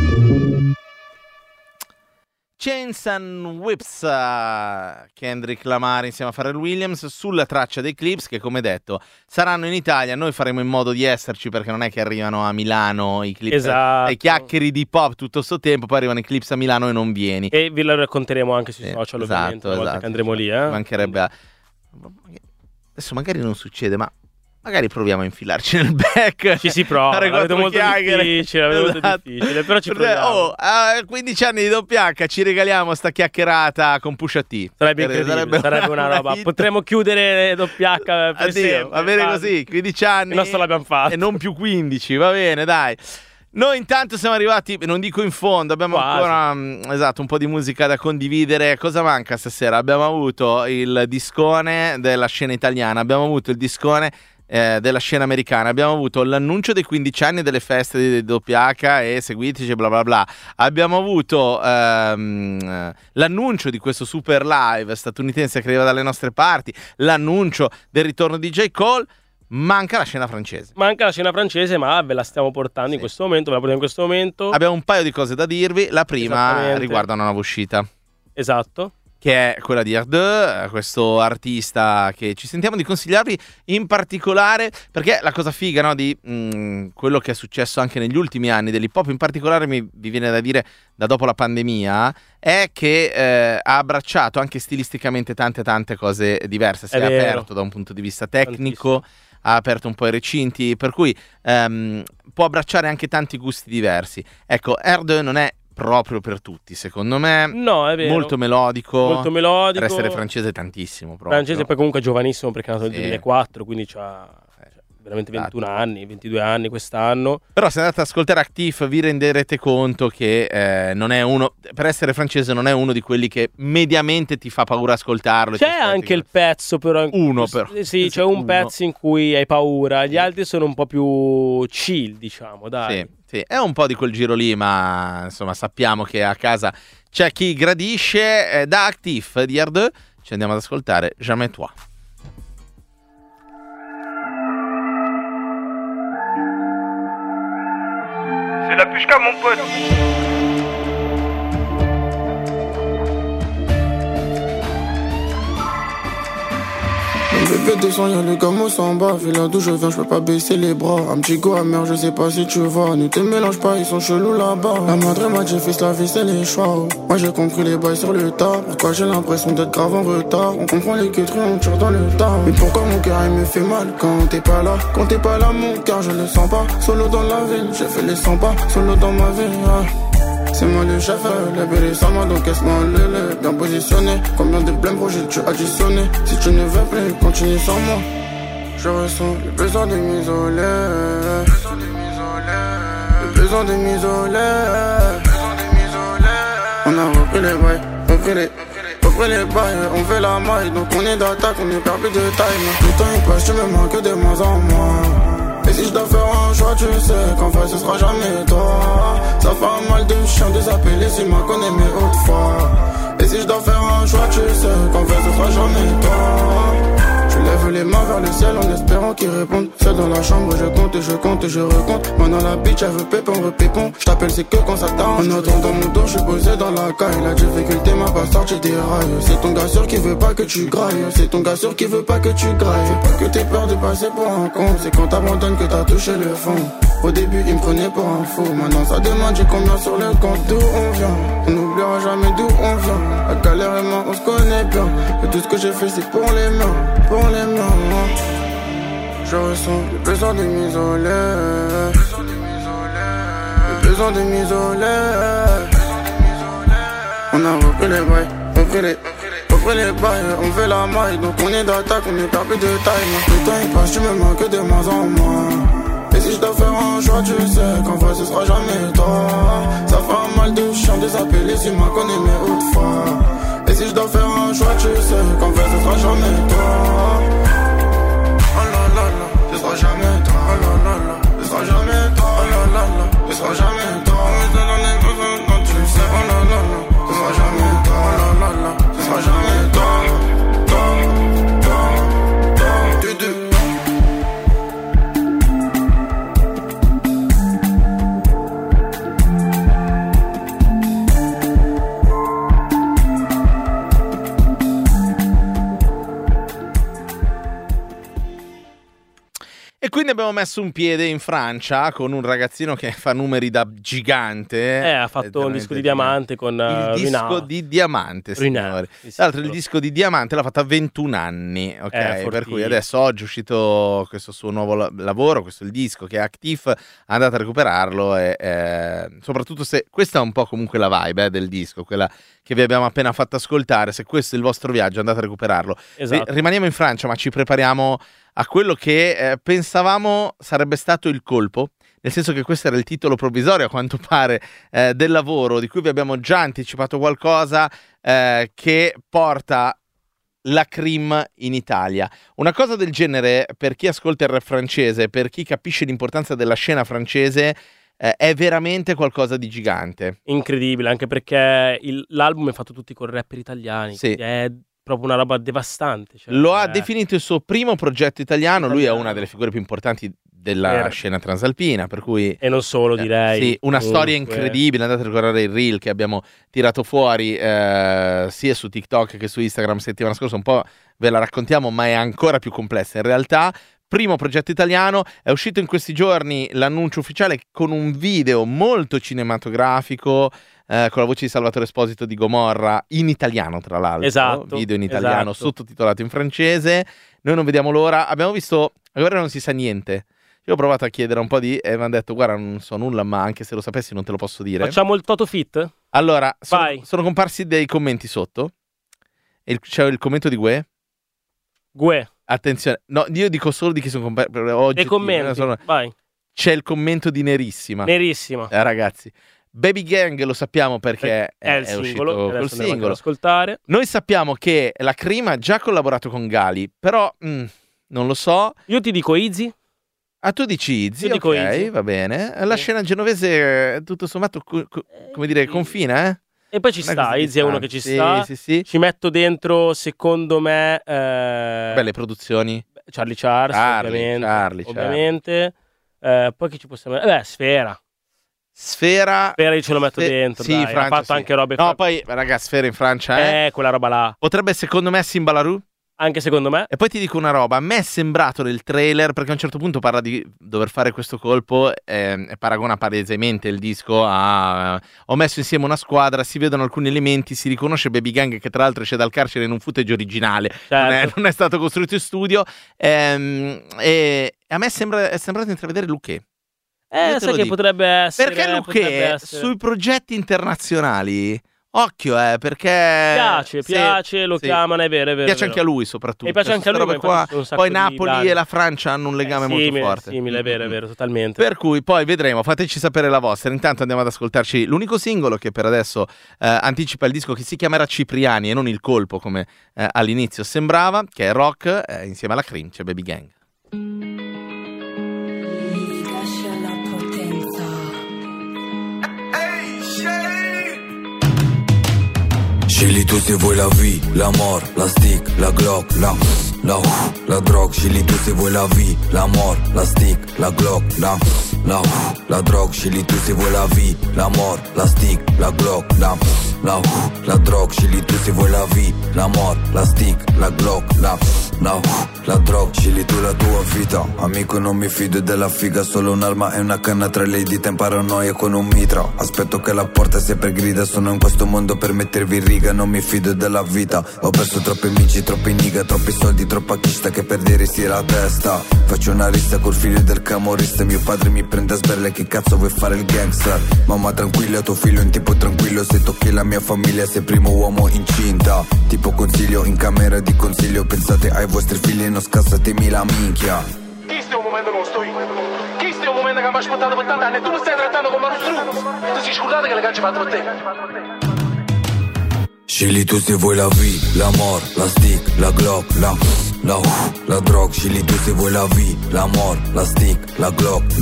Speaker 1: Chains and Whips, Kendrick Lamar insieme a Pharrell Williams sulla traccia dei clips che, come detto, saranno in Italia. Noi faremo in modo di esserci, perché non è che arrivano a Milano i clips, ai chiacchieri di pop tutto sto tempo, poi arrivano i clips a Milano e non vieni.
Speaker 2: E ve lo racconteremo anche sui social, ovviamente, una volta che andremo lì.
Speaker 1: Mancherebbe adesso magari non succede, ma magari proviamo a infilarci nel back.
Speaker 2: Ci si prova, la vedo molto difficile, però ci proviamo.
Speaker 1: 15 anni di doppia H, ci regaliamo sta chiacchierata con Pusha T.
Speaker 2: Sarebbe una roba. Potremmo chiudere doppia H
Speaker 1: Addio, va bene così, 15 anni.
Speaker 2: Il nostro l'abbiamo fatto.
Speaker 1: E non più 15, va bene, dai. Noi intanto siamo arrivati, non dico in fondo, abbiamo ancora un po' di musica da condividere. Cosa manca stasera? Abbiamo avuto il discone della scena italiana, abbiamo avuto il discone della scena americana, abbiamo avuto l'annuncio dei 15 anni delle feste di WH e seguiteci bla bla bla, abbiamo avuto l'annuncio di questo super live statunitense che arriva dalle nostre parti, l'annuncio del ritorno di J. Cole. Manca la scena francese.
Speaker 2: Ma ve la stiamo portando in questo momento,
Speaker 1: Abbiamo un paio di cose da dirvi. La prima riguarda una nuova uscita.
Speaker 2: Esatto.
Speaker 1: Che è quella di R2, questo artista che ci sentiamo di consigliarvi in particolare, perché la cosa figa, no, di quello che è successo anche negli ultimi anni dell'hip hop, in particolare vi viene da dire da dopo la pandemia, è che ha abbracciato anche stilisticamente tante cose diverse. Si è aperto da un punto di vista tecnico, ha aperto un po' i recinti, per cui può abbracciare anche tanti gusti diversi. Ecco, R2 non è proprio per tutti, secondo me.
Speaker 2: No, è vero.
Speaker 1: Molto melodico. Per essere francese tantissimo proprio.
Speaker 2: Francese, poi comunque giovanissimo, perché è nato nel 2004, quindi c'ha veramente 21 anni, 22 anni quest'anno.
Speaker 1: Però se andate ad ascoltare Actif vi renderete conto che non è uno, per essere francese non è uno di quelli che mediamente ti fa paura ascoltarlo.
Speaker 2: C'è anche il pezzo però Sì, c'è un pezzo in cui hai paura, gli altri sono un po' più chill, diciamo, dai.
Speaker 1: Sì, è un po' di quel giro lì, ma insomma sappiamo che a casa c'è chi gradisce. Da Actif di R2 ci andiamo ad ascoltare Jamais Toi.
Speaker 18: C'est la Pushka, mon pote.
Speaker 6: fais descendre, y'a le gamo s'en bas. Fais là d'où je viens, je peux pas baisser les bras. Un petit go amer, je sais pas si tu vois. Ne te mélange pas, ils sont chelous là-bas. La madre m'a dit fils, la vie c'est les choix. Moi j'ai compris les bails sur le tas. Pourquoi j'ai l'impression d'être grave en retard? On comprend les queuteries, on tire dans le tas. Mais pourquoi mon cœur il me fait mal quand t'es pas là? Quand t'es pas là, mon cœur je le sens pas. Solo dans la ville, j'ai fait les 100 pas. Solo dans ma vie, c'est moi le chef, les bébés sans moi, donc caisse-moi le bien positionné. Combien de blèmes projets tu additionné? Si tu ne veux plus, continue sans moi. Je ressens le besoin de m'isoler. Le besoin de m'isoler. On a repris les bails, repris les bails. On fait la maille, donc on est d'attaque, on est perdu de taille. Mais le temps il passe, tu me manques de moins en moins. Et si je dois faire un choix, tu sais qu'en fait ce sera jamais toi. Ça fait un mal de chien désappelé si m'a connais mais autrefois. Et si je dois faire un choix, tu sais qu'en fait ce sera jamais toi. Je lève les mains vers le ciel en espérant qu'ils répondent. Seul dans la chambre, je compte et je compte et je recompte. Maintenant la bitch, elle veut pépon, repépon. Je t'appelle, c'est que quand ça t'arrange. En attendant mon dos, je suis posé dans la caille. La difficulté m'a pas sorti des rails. C'est ton gars sûr qui veut pas que tu grailles. C'est ton gars sûr qui veut pas que tu grailles. Fais pas que t'aies peur de passer pour un con. C'est quand t'abandonnes que t'as touché le fond. Au début, il me prenait pour un fou. Maintenant ça demande, j'ai combien sur le compte. D'où on vient, on n'oubliera jamais d'où on vient. La galère et moi, on se connaît bien. Et tout ce que j'ai fait, c'est pour les mains. Pour les mains, je ressens le besoin de m'isoler. Le besoin de m'isoler. On a repris les bails, repris les bails. On fait la maille, donc on est d'attaque, on est perdu de taille. Mais le temps il passe, tu me manques de moins en moins. Et si je dois faire un choix, tu sais qu'en vrai ce sera jamais toi. Ça fait un mal de chien désappelé si m'a connais mais autrefois. Et si je dois faire un choix, tu sais qu'en vrai ce sera jamais toi. Oh là là là, ce sera jamais toi. Oh là là là, ce sera jamais toi. Oh là là là, ce sera jamais toi. Quand tu le sais, oh là là là, ce sera jamais toi. Oh là là là, ce sera jamais toi.
Speaker 1: E quindi abbiamo messo un piede in Francia con un ragazzino che fa numeri da gigante.
Speaker 2: Ha fatto un disco di diamante con
Speaker 1: il disco
Speaker 2: Rinaldo.
Speaker 1: di diamante, signori. Tra l'altro il disco di diamante l'ha fatto a 21 anni, ok? Per cui adesso oggi è uscito questo suo nuovo lavoro, questo è il disco che è Active, andate a recuperarlo e soprattutto se questa è un po' comunque la vibe del disco, quella che vi abbiamo appena fatto ascoltare, se questo è il vostro viaggio andate a recuperarlo.
Speaker 2: Esatto.
Speaker 1: Rimaniamo in Francia ma ci prepariamo a quello che pensavamo sarebbe stato il colpo, nel senso che questo era il titolo provvisorio a quanto pare del lavoro di cui vi abbiamo già anticipato qualcosa, che porta la Cream in Italia. Una cosa del genere, per chi ascolta il rap francese, per chi capisce l'importanza della scena francese, è veramente qualcosa di gigante.
Speaker 2: Incredibile, anche perché l'album è fatto tutti con rapper italiani,
Speaker 1: sì.
Speaker 2: È proprio una roba devastante. Cioè,
Speaker 1: lo ha definito il suo primo progetto italiano. Lui è una delle figure più importanti della scena transalpina, per cui
Speaker 2: e non solo, direi.
Speaker 1: Sì, una storia incredibile. Andate a ricordare il reel che abbiamo tirato fuori sia su TikTok che su Instagram settimana scorsa, un po' ve la raccontiamo, ma è ancora più complessa in realtà. Primo progetto italiano, è uscito in questi giorni l'annuncio ufficiale con un video molto cinematografico, con la voce di Salvatore Esposito di Gomorra, in italiano tra l'altro.
Speaker 2: Esatto.
Speaker 1: Video in italiano,
Speaker 2: esatto.
Speaker 1: sottotitolato in francese. Noi non vediamo l'ora. Abbiamo visto, ancora non si sa niente. Io ho provato a chiedere un po' e mi hanno detto, guarda, non so nulla, ma anche se lo sapessi non te lo posso dire.
Speaker 2: Facciamo il Toto Fit?
Speaker 1: Allora, sono comparsi dei commenti sotto. E c'è il commento di Gue. Attenzione, no, io dico solo di chi sono comparsi oggi.
Speaker 2: E commenti, vai.
Speaker 1: C'è il commento di Nerissima. Ragazzi, Baby Gang lo sappiamo perché è
Speaker 2: il
Speaker 1: singolo,
Speaker 2: uscito col singolo.
Speaker 1: Ascoltare. Noi sappiamo che la Cream ha già collaborato con Gali, però non lo so.
Speaker 2: Io ti dico Easy.
Speaker 1: Ah, tu dici Easy,
Speaker 2: io dico Easy.
Speaker 1: Va bene. La scena genovese, tutto sommato, come dire, confina, eh?
Speaker 2: E poi ci sta, Easy è uno che ci sta.
Speaker 1: Sì.
Speaker 2: Ci metto dentro, secondo me...
Speaker 1: Belle produzioni.
Speaker 2: Charlie Charles, ovviamente. Poi chi ci possiamo... Sfera io ce lo metto dentro,
Speaker 1: sì,
Speaker 2: dai.
Speaker 1: Francia,
Speaker 2: ha fatto anche robe...
Speaker 1: No, poi, ragazzi, Sfera in Francia,
Speaker 2: quella roba là.
Speaker 1: Potrebbe, secondo me, Simbalaroo.
Speaker 2: Anche secondo me.
Speaker 1: E poi ti dico una roba, a me è sembrato nel trailer, perché a un certo punto parla di dover fare questo colpo e paragona palesemente il disco a ho messo insieme una squadra, si vedono alcuni elementi, si riconosce Baby Gang che tra l'altro esce dal carcere in un footage originale,
Speaker 2: certo.
Speaker 1: non è stato costruito in studio, e a me è sembrato intravedere Luché.
Speaker 2: Sai che potrebbe essere.
Speaker 1: Perché Luché sui progetti internazionali... Occhio, perché
Speaker 2: piace, lo chiamano, è vero.
Speaker 1: Piace anche a lui soprattutto.
Speaker 2: E piace anche a lui,
Speaker 1: qua. Poi Napoli e la Francia hanno un legame molto forte.
Speaker 2: Simile, è vero, totalmente.
Speaker 1: Per cui poi vedremo, fateci sapere la vostra. Intanto andiamo ad ascoltarci l'unico singolo che per adesso anticipa il disco, che si chiamerà Cipriani e non Il Colpo come all'inizio sembrava, che è Rock, insieme alla Cream c'è Baby Gang.
Speaker 18: Scegli tu se vuoi la vie, l'amor, la stick, la Glock, la droga. Scegli tu se vuoi la vie, l'amor, la stick, la Glock, la droga. Scegli tu se vuoi la vie, l'amor, la stick, la Glock, la droga. Scegli tu se vuoi la vie, l'amor, la stick, la Glock, la droga. Scegli tu la tua vita, amico non mi fido della figa, solo un'arma e una canna tra le dita in paranoia con un mitra. Aspetto che la porta sempre grida, sono in questo mondo per mettervi in riga, non mi fido della vita. Ho perso troppi amici, troppi nigga, troppi soldi, troppa chista che perdere sia la testa. Faccio una rissa col figlio del camorrista, mio padre mi prende a sberle, che cazzo vuoi fare il gangster? Mamma tranquilla, tuo figlio è un tipo tranquillo, se tocchi la mia famiglia sei primo uomo incinta. Tipo consiglio in camera di consiglio, pensate ai vostri figli e non scassatemi la minchia.
Speaker 19: Questo è un momento non sto io. Questo è un momento che mi ha aspettato per tanti anni e tu mi stai trattando come uno struzzo. Ti sei scordato che le cacce fatto per te?
Speaker 18: Scegli tu se vuoi la vie, l'amor, la stick, la Glock, la droga. Scegli tu se vuoi la vie, l'amor, la stick, la Glock,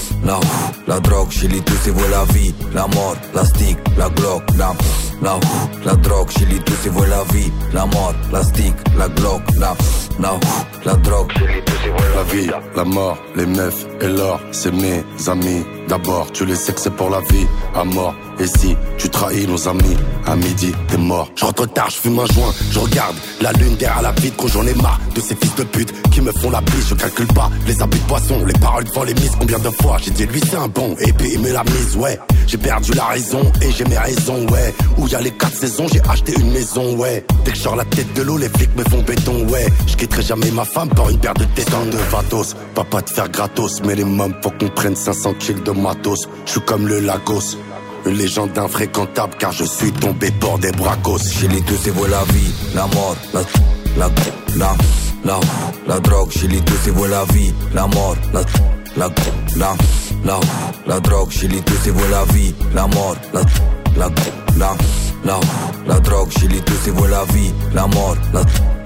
Speaker 18: la droga. Scegli tu se vuoi la vie, l'amor, la stick, la Glock, la droga. Scegli tu se vuoi la vie, l'amor, la stick, la Glock, la droga. Scegli tu se vuoi
Speaker 20: la vie, la mort, les meufs et l'or, c'est mes amis. D'abord, tu les sais que c'est pour la vie, à mort. Et si tu trahis nos amis, à midi, t'es mort. Je rentre tard, je fume un joint, je regarde la lune derrière la vitre, quand j'en ai marre de ces fils de pute qui me font la bise. Je calcule pas les habits de poisson, les paroles devant les mises. Combien de fois j'ai dit lui c'est un bon, et puis il me l'a mise, ouais. J'ai perdu la raison et j'ai mes raisons, ouais. Où y a les 4 saisons, j'ai acheté une maison, ouais. Dès que je sors la tête de l'eau, les flics me font béton, ouais. Je quitterai jamais ma femme par une paire de tétons de vatos. Papa te faire gratos, mais les mômes faut qu'on prenne 500 kills de matos. Je suis comme le Lagos, une légende infréquentable car je suis tombé pour des bracos.
Speaker 18: Scegli tu se vuoi la vie, l'amor, la droga. Scegli tu se vuoi la vie, l'amor, la droga. Scegli tu se vuoi la vie, l'amor, la droga. Scegli tu se vuoi la vie, l'amor, la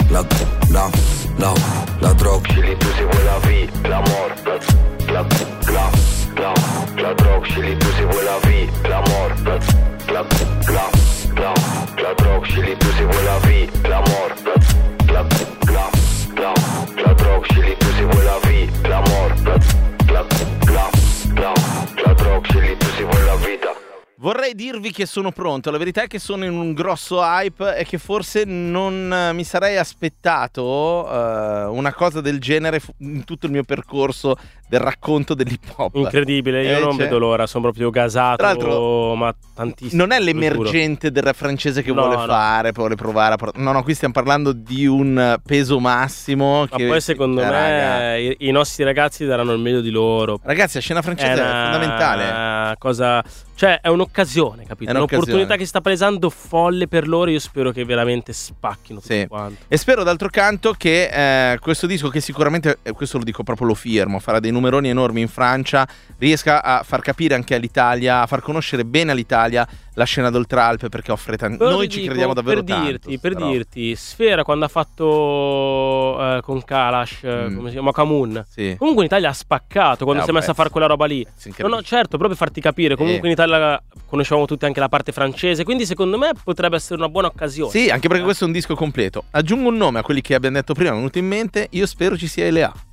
Speaker 18: droga. Scegli tu se vuoi la vie, l'amor, la droga. Scegli tu se vuoi la vie, l'amor, la droga. Scegli tu se vuoi la vie, l'amor, la droga. Scegli tu se vuoi la vie, l'amor, la droga. Scegli tu se vuoi la vita.
Speaker 1: Vorrei dirvi che sono pronto, la verità è che sono in un grosso hype e che forse non mi sarei aspettato una cosa del genere in tutto il mio percorso del racconto dell'hip hop.
Speaker 2: Incredibile, io non vedo l'ora, sono proprio gasato,
Speaker 1: tra l'altro,
Speaker 2: ma tantissimo.
Speaker 1: Non è l'emergente del rap francese che vuole fare, vuole provare a no, qui stiamo parlando di un peso massimo.
Speaker 2: Ma poi secondo me i nostri ragazzi daranno il meglio di loro.
Speaker 1: Ragazzi, la scena francese è fondamentale.
Speaker 2: Cioè è un'occasione, capito? È un'opportunità che sta palesando folle per loro. Io spero che veramente spacchino tutto quanto.
Speaker 1: E spero d'altro canto che questo disco, che sicuramente, questo lo dico proprio, lo firmo, farà dei numeroni enormi in Francia, riesca a far capire anche all'Italia, a far conoscere bene all'Italia la scena d'Oltralpe, perché offre tanto. Noi ci crediamo davvero tanto.
Speaker 2: Per dirti, Sfera quando ha fatto con Kalash, come si chiama, Kamun, comunque in Italia ha spaccato quando si è messo a fare quella roba lì. No, certo, proprio farti capire. Comunque in Italia conoscevamo tutti anche la parte francese, quindi secondo me potrebbe essere una buona occasione.
Speaker 1: Sì, anche perché questo è un disco completo. Aggiungo un nome a quelli che abbiamo detto prima, è venuto in mente. Io spero ci sia Elea.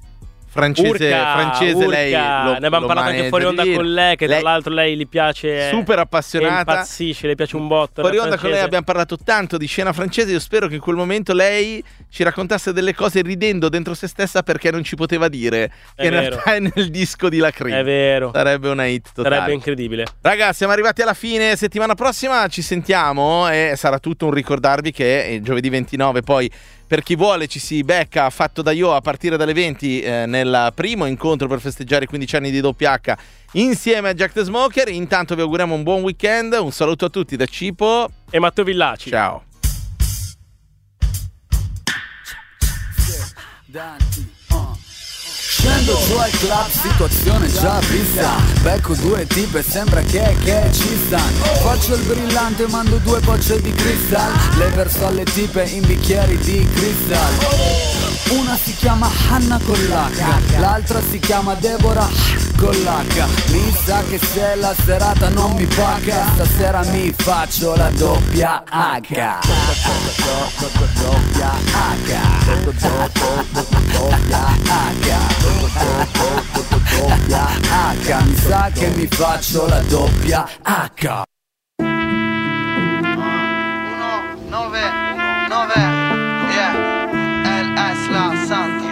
Speaker 1: francese lei
Speaker 2: ne abbiamo parlato anche fuori onda con lei, che tra l'altro lei gli piace,
Speaker 1: super appassionata,
Speaker 2: impazzisce, le piace un botto.
Speaker 1: Fuori onda con lei abbiamo parlato tanto di scena francese. Io spero che in quel momento lei ci raccontasse delle cose ridendo dentro se stessa, perché non ci poteva dire che in realtà è nel disco di La Cream.
Speaker 2: È vero,
Speaker 1: sarebbe una hit totale,
Speaker 2: sarebbe incredibile.
Speaker 1: Ragazzi, siamo arrivati alla fine. Settimana prossima ci sentiamo e sarà tutto un ricordarvi che è giovedì 29. Poi per chi vuole ci si becca Fatto da Io a partire dalle 20 nel primo incontro per festeggiare i 15 anni di WH insieme a Jack the Smoker. Intanto vi auguriamo un buon weekend. Un saluto a tutti da Cipo
Speaker 2: e Matteo Villaci.
Speaker 1: Ciao.
Speaker 3: Scendo giù al club, situazione già vista. Becco due tipe, sembra che ci stanno. Faccio il brillante, mando 2 bocce di cristal. Le verso alle tipe in bicchieri di cristal. Una si chiama Hanna con l'H, l'altra si chiama Deborah con l'H. Mi sa che se la serata non mi paga, stasera mi faccio la doppia H. Doppia H, mi sa che mi faccio la doppia H.
Speaker 4: 1, 9, yeah. LS La Santa.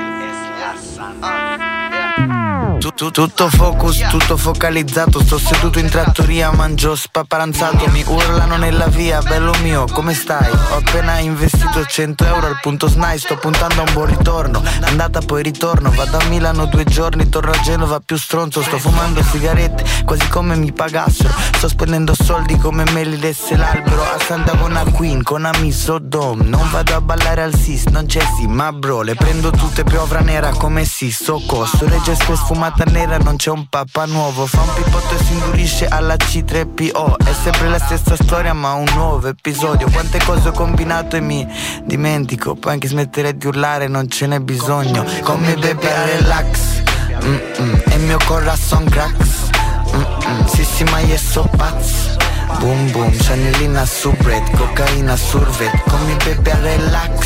Speaker 21: Tutto focus, tutto focalizzato. Sto seduto in trattoria, mangio spaparanzato. Mi urlano nella via, bello mio, come stai? Ho appena investito 100 euro al punto SNAI. Sto puntando a un buon ritorno, andata poi ritorno. Vado a Milano 2 giorni, torno a Genova più stronzo. Sto fumando sigarette, quasi come mi pagassero. Sto spendendo soldi come me li desse l'albero. A Santa con a Queen, con Amiso Dom. Non vado a ballare al SIS, non c'è sì, ma bro, le prendo tutte piovra nera come sì, so costo. Regge Espress fumata nera, non c'è un papà nuovo. Fa un pipotto e si indurisce alla C3PO. È sempre la stessa storia ma un nuovo episodio. Quante cose ho combinato e mi dimentico. Poi anche smettere di urlare non ce n'è bisogno. Come bebe a relax, e il mio corazon cracks. Sì sì ma io so pazzo. Boom boom, Chanelina su bread, cocaina survet. Come bebe a relax,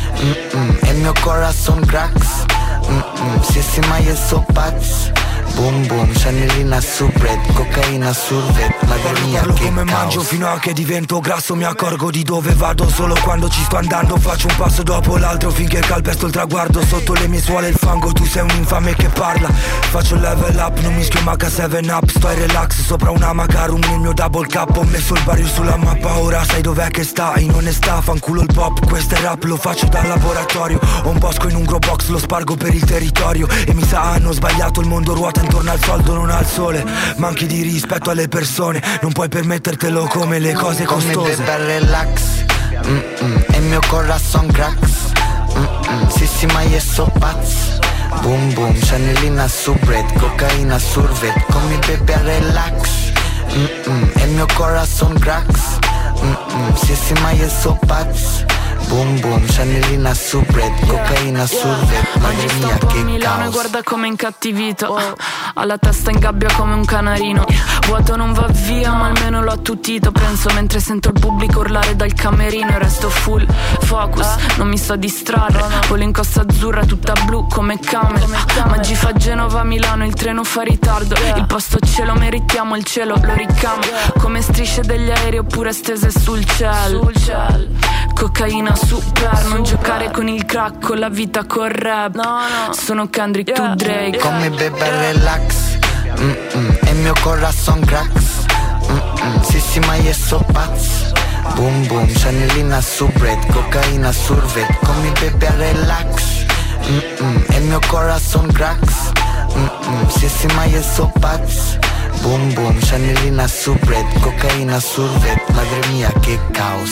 Speaker 21: e il mio corazon cracks. Sì sì ma io so pazzo. Boom boom, Chanelina su bread, cocaina survet. Madre mia che
Speaker 22: come
Speaker 21: caos.
Speaker 22: mangio fino a che divento grasso. Mi accorgo di dove vado solo quando ci sto andando. Faccio un passo dopo l'altro finché calpesto il traguardo. Sotto le mie suole il fango, tu sei un infame che parla. Faccio il level up, non mischio maca 7up. Sto in relax sopra una macarum nel mio double cup. Ho messo il barrio sulla mappa, ora sai dov'è che sta. In onestà, fanculo il pop, questo è rap, lo faccio dal laboratorio. Ho un bosco in un grow box, lo spargo per il territorio. E mi sa hanno sbagliato, il mondo ruota intorno al soldo, non al sole. Manchi di rispetto alle persone, non puoi permettertelo come le cose costose.
Speaker 21: Come bebe relax, e il mio corazon cracks. Sì sì ma io so pazzo. Boom boom, Chanelina su bread, cocaina survet. Come bebe relax, e il mio corazon cracks. Sì sì ma io so pazzo. Boom boom, Chanelina su bread, cocaina survet. Madre mia che
Speaker 23: Milano
Speaker 21: caos.
Speaker 23: e guarda come incattivito. Alla testa in gabbia come un canarino. Vuoto non va via ma almeno l'ho attutito. Penso mentre sento il pubblico urlare dal camerino. E resto full focus, non mi sto a distrarre. Volo in Costa Azzurra tutta blu come camel. Maggi fa Genova, Milano, il treno fa ritardo. Il posto ce lo meritiamo, il cielo lo ricamo. Come strisce degli aerei oppure stese sul cielo. Cocaina super, non giocare con il crack, con la vita col rap. Sono Kendrick, tu Drake.
Speaker 21: Come bebe relax, e il mio corazon cracks. Sì sì ma io so pazzo. Boom boom, Chanelina su bread, cocaina survet. Come bebe relax, e il mio corazon cracks. Sì sì ma io so pazzo. Boom boom, Chanelina su bread, cocaina survet. Madre mia che caos.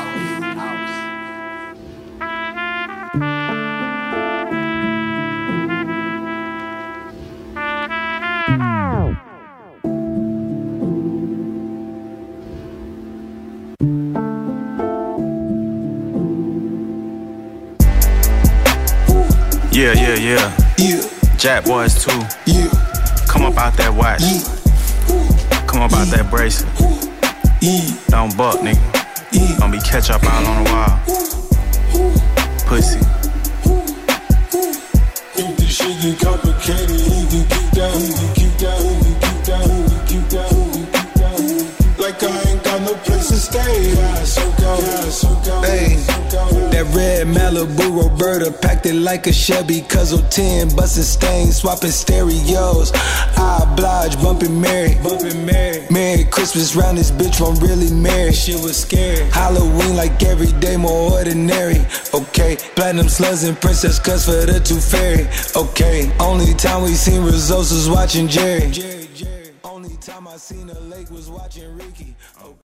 Speaker 24: Yeah. Jack Boys too. Yeah. Come up out that watch. Come up out that bracelet. Don't buck, nigga. Gonna be catch up all on the wall. Pussy.
Speaker 5: get complicated, he can keep down, he can keep down, he can keep down, he can keep down, he can keep down. Like I ain't got no place to stay.
Speaker 22: Hey, that red Malibu Roberta packed it like a Chevy. Cuzzle 10, bustin' stains, swapping stereos. I oblige, bumpin' Mary. Merry Christmas round this bitch, I'm really married. Shit was scary. Halloween like every day, more ordinary. Okay, platinum slugs and princess cuts for the tooth fairy. Okay, only time we seen results was watching Jerry. Only time I seen a lake was watching Ricky.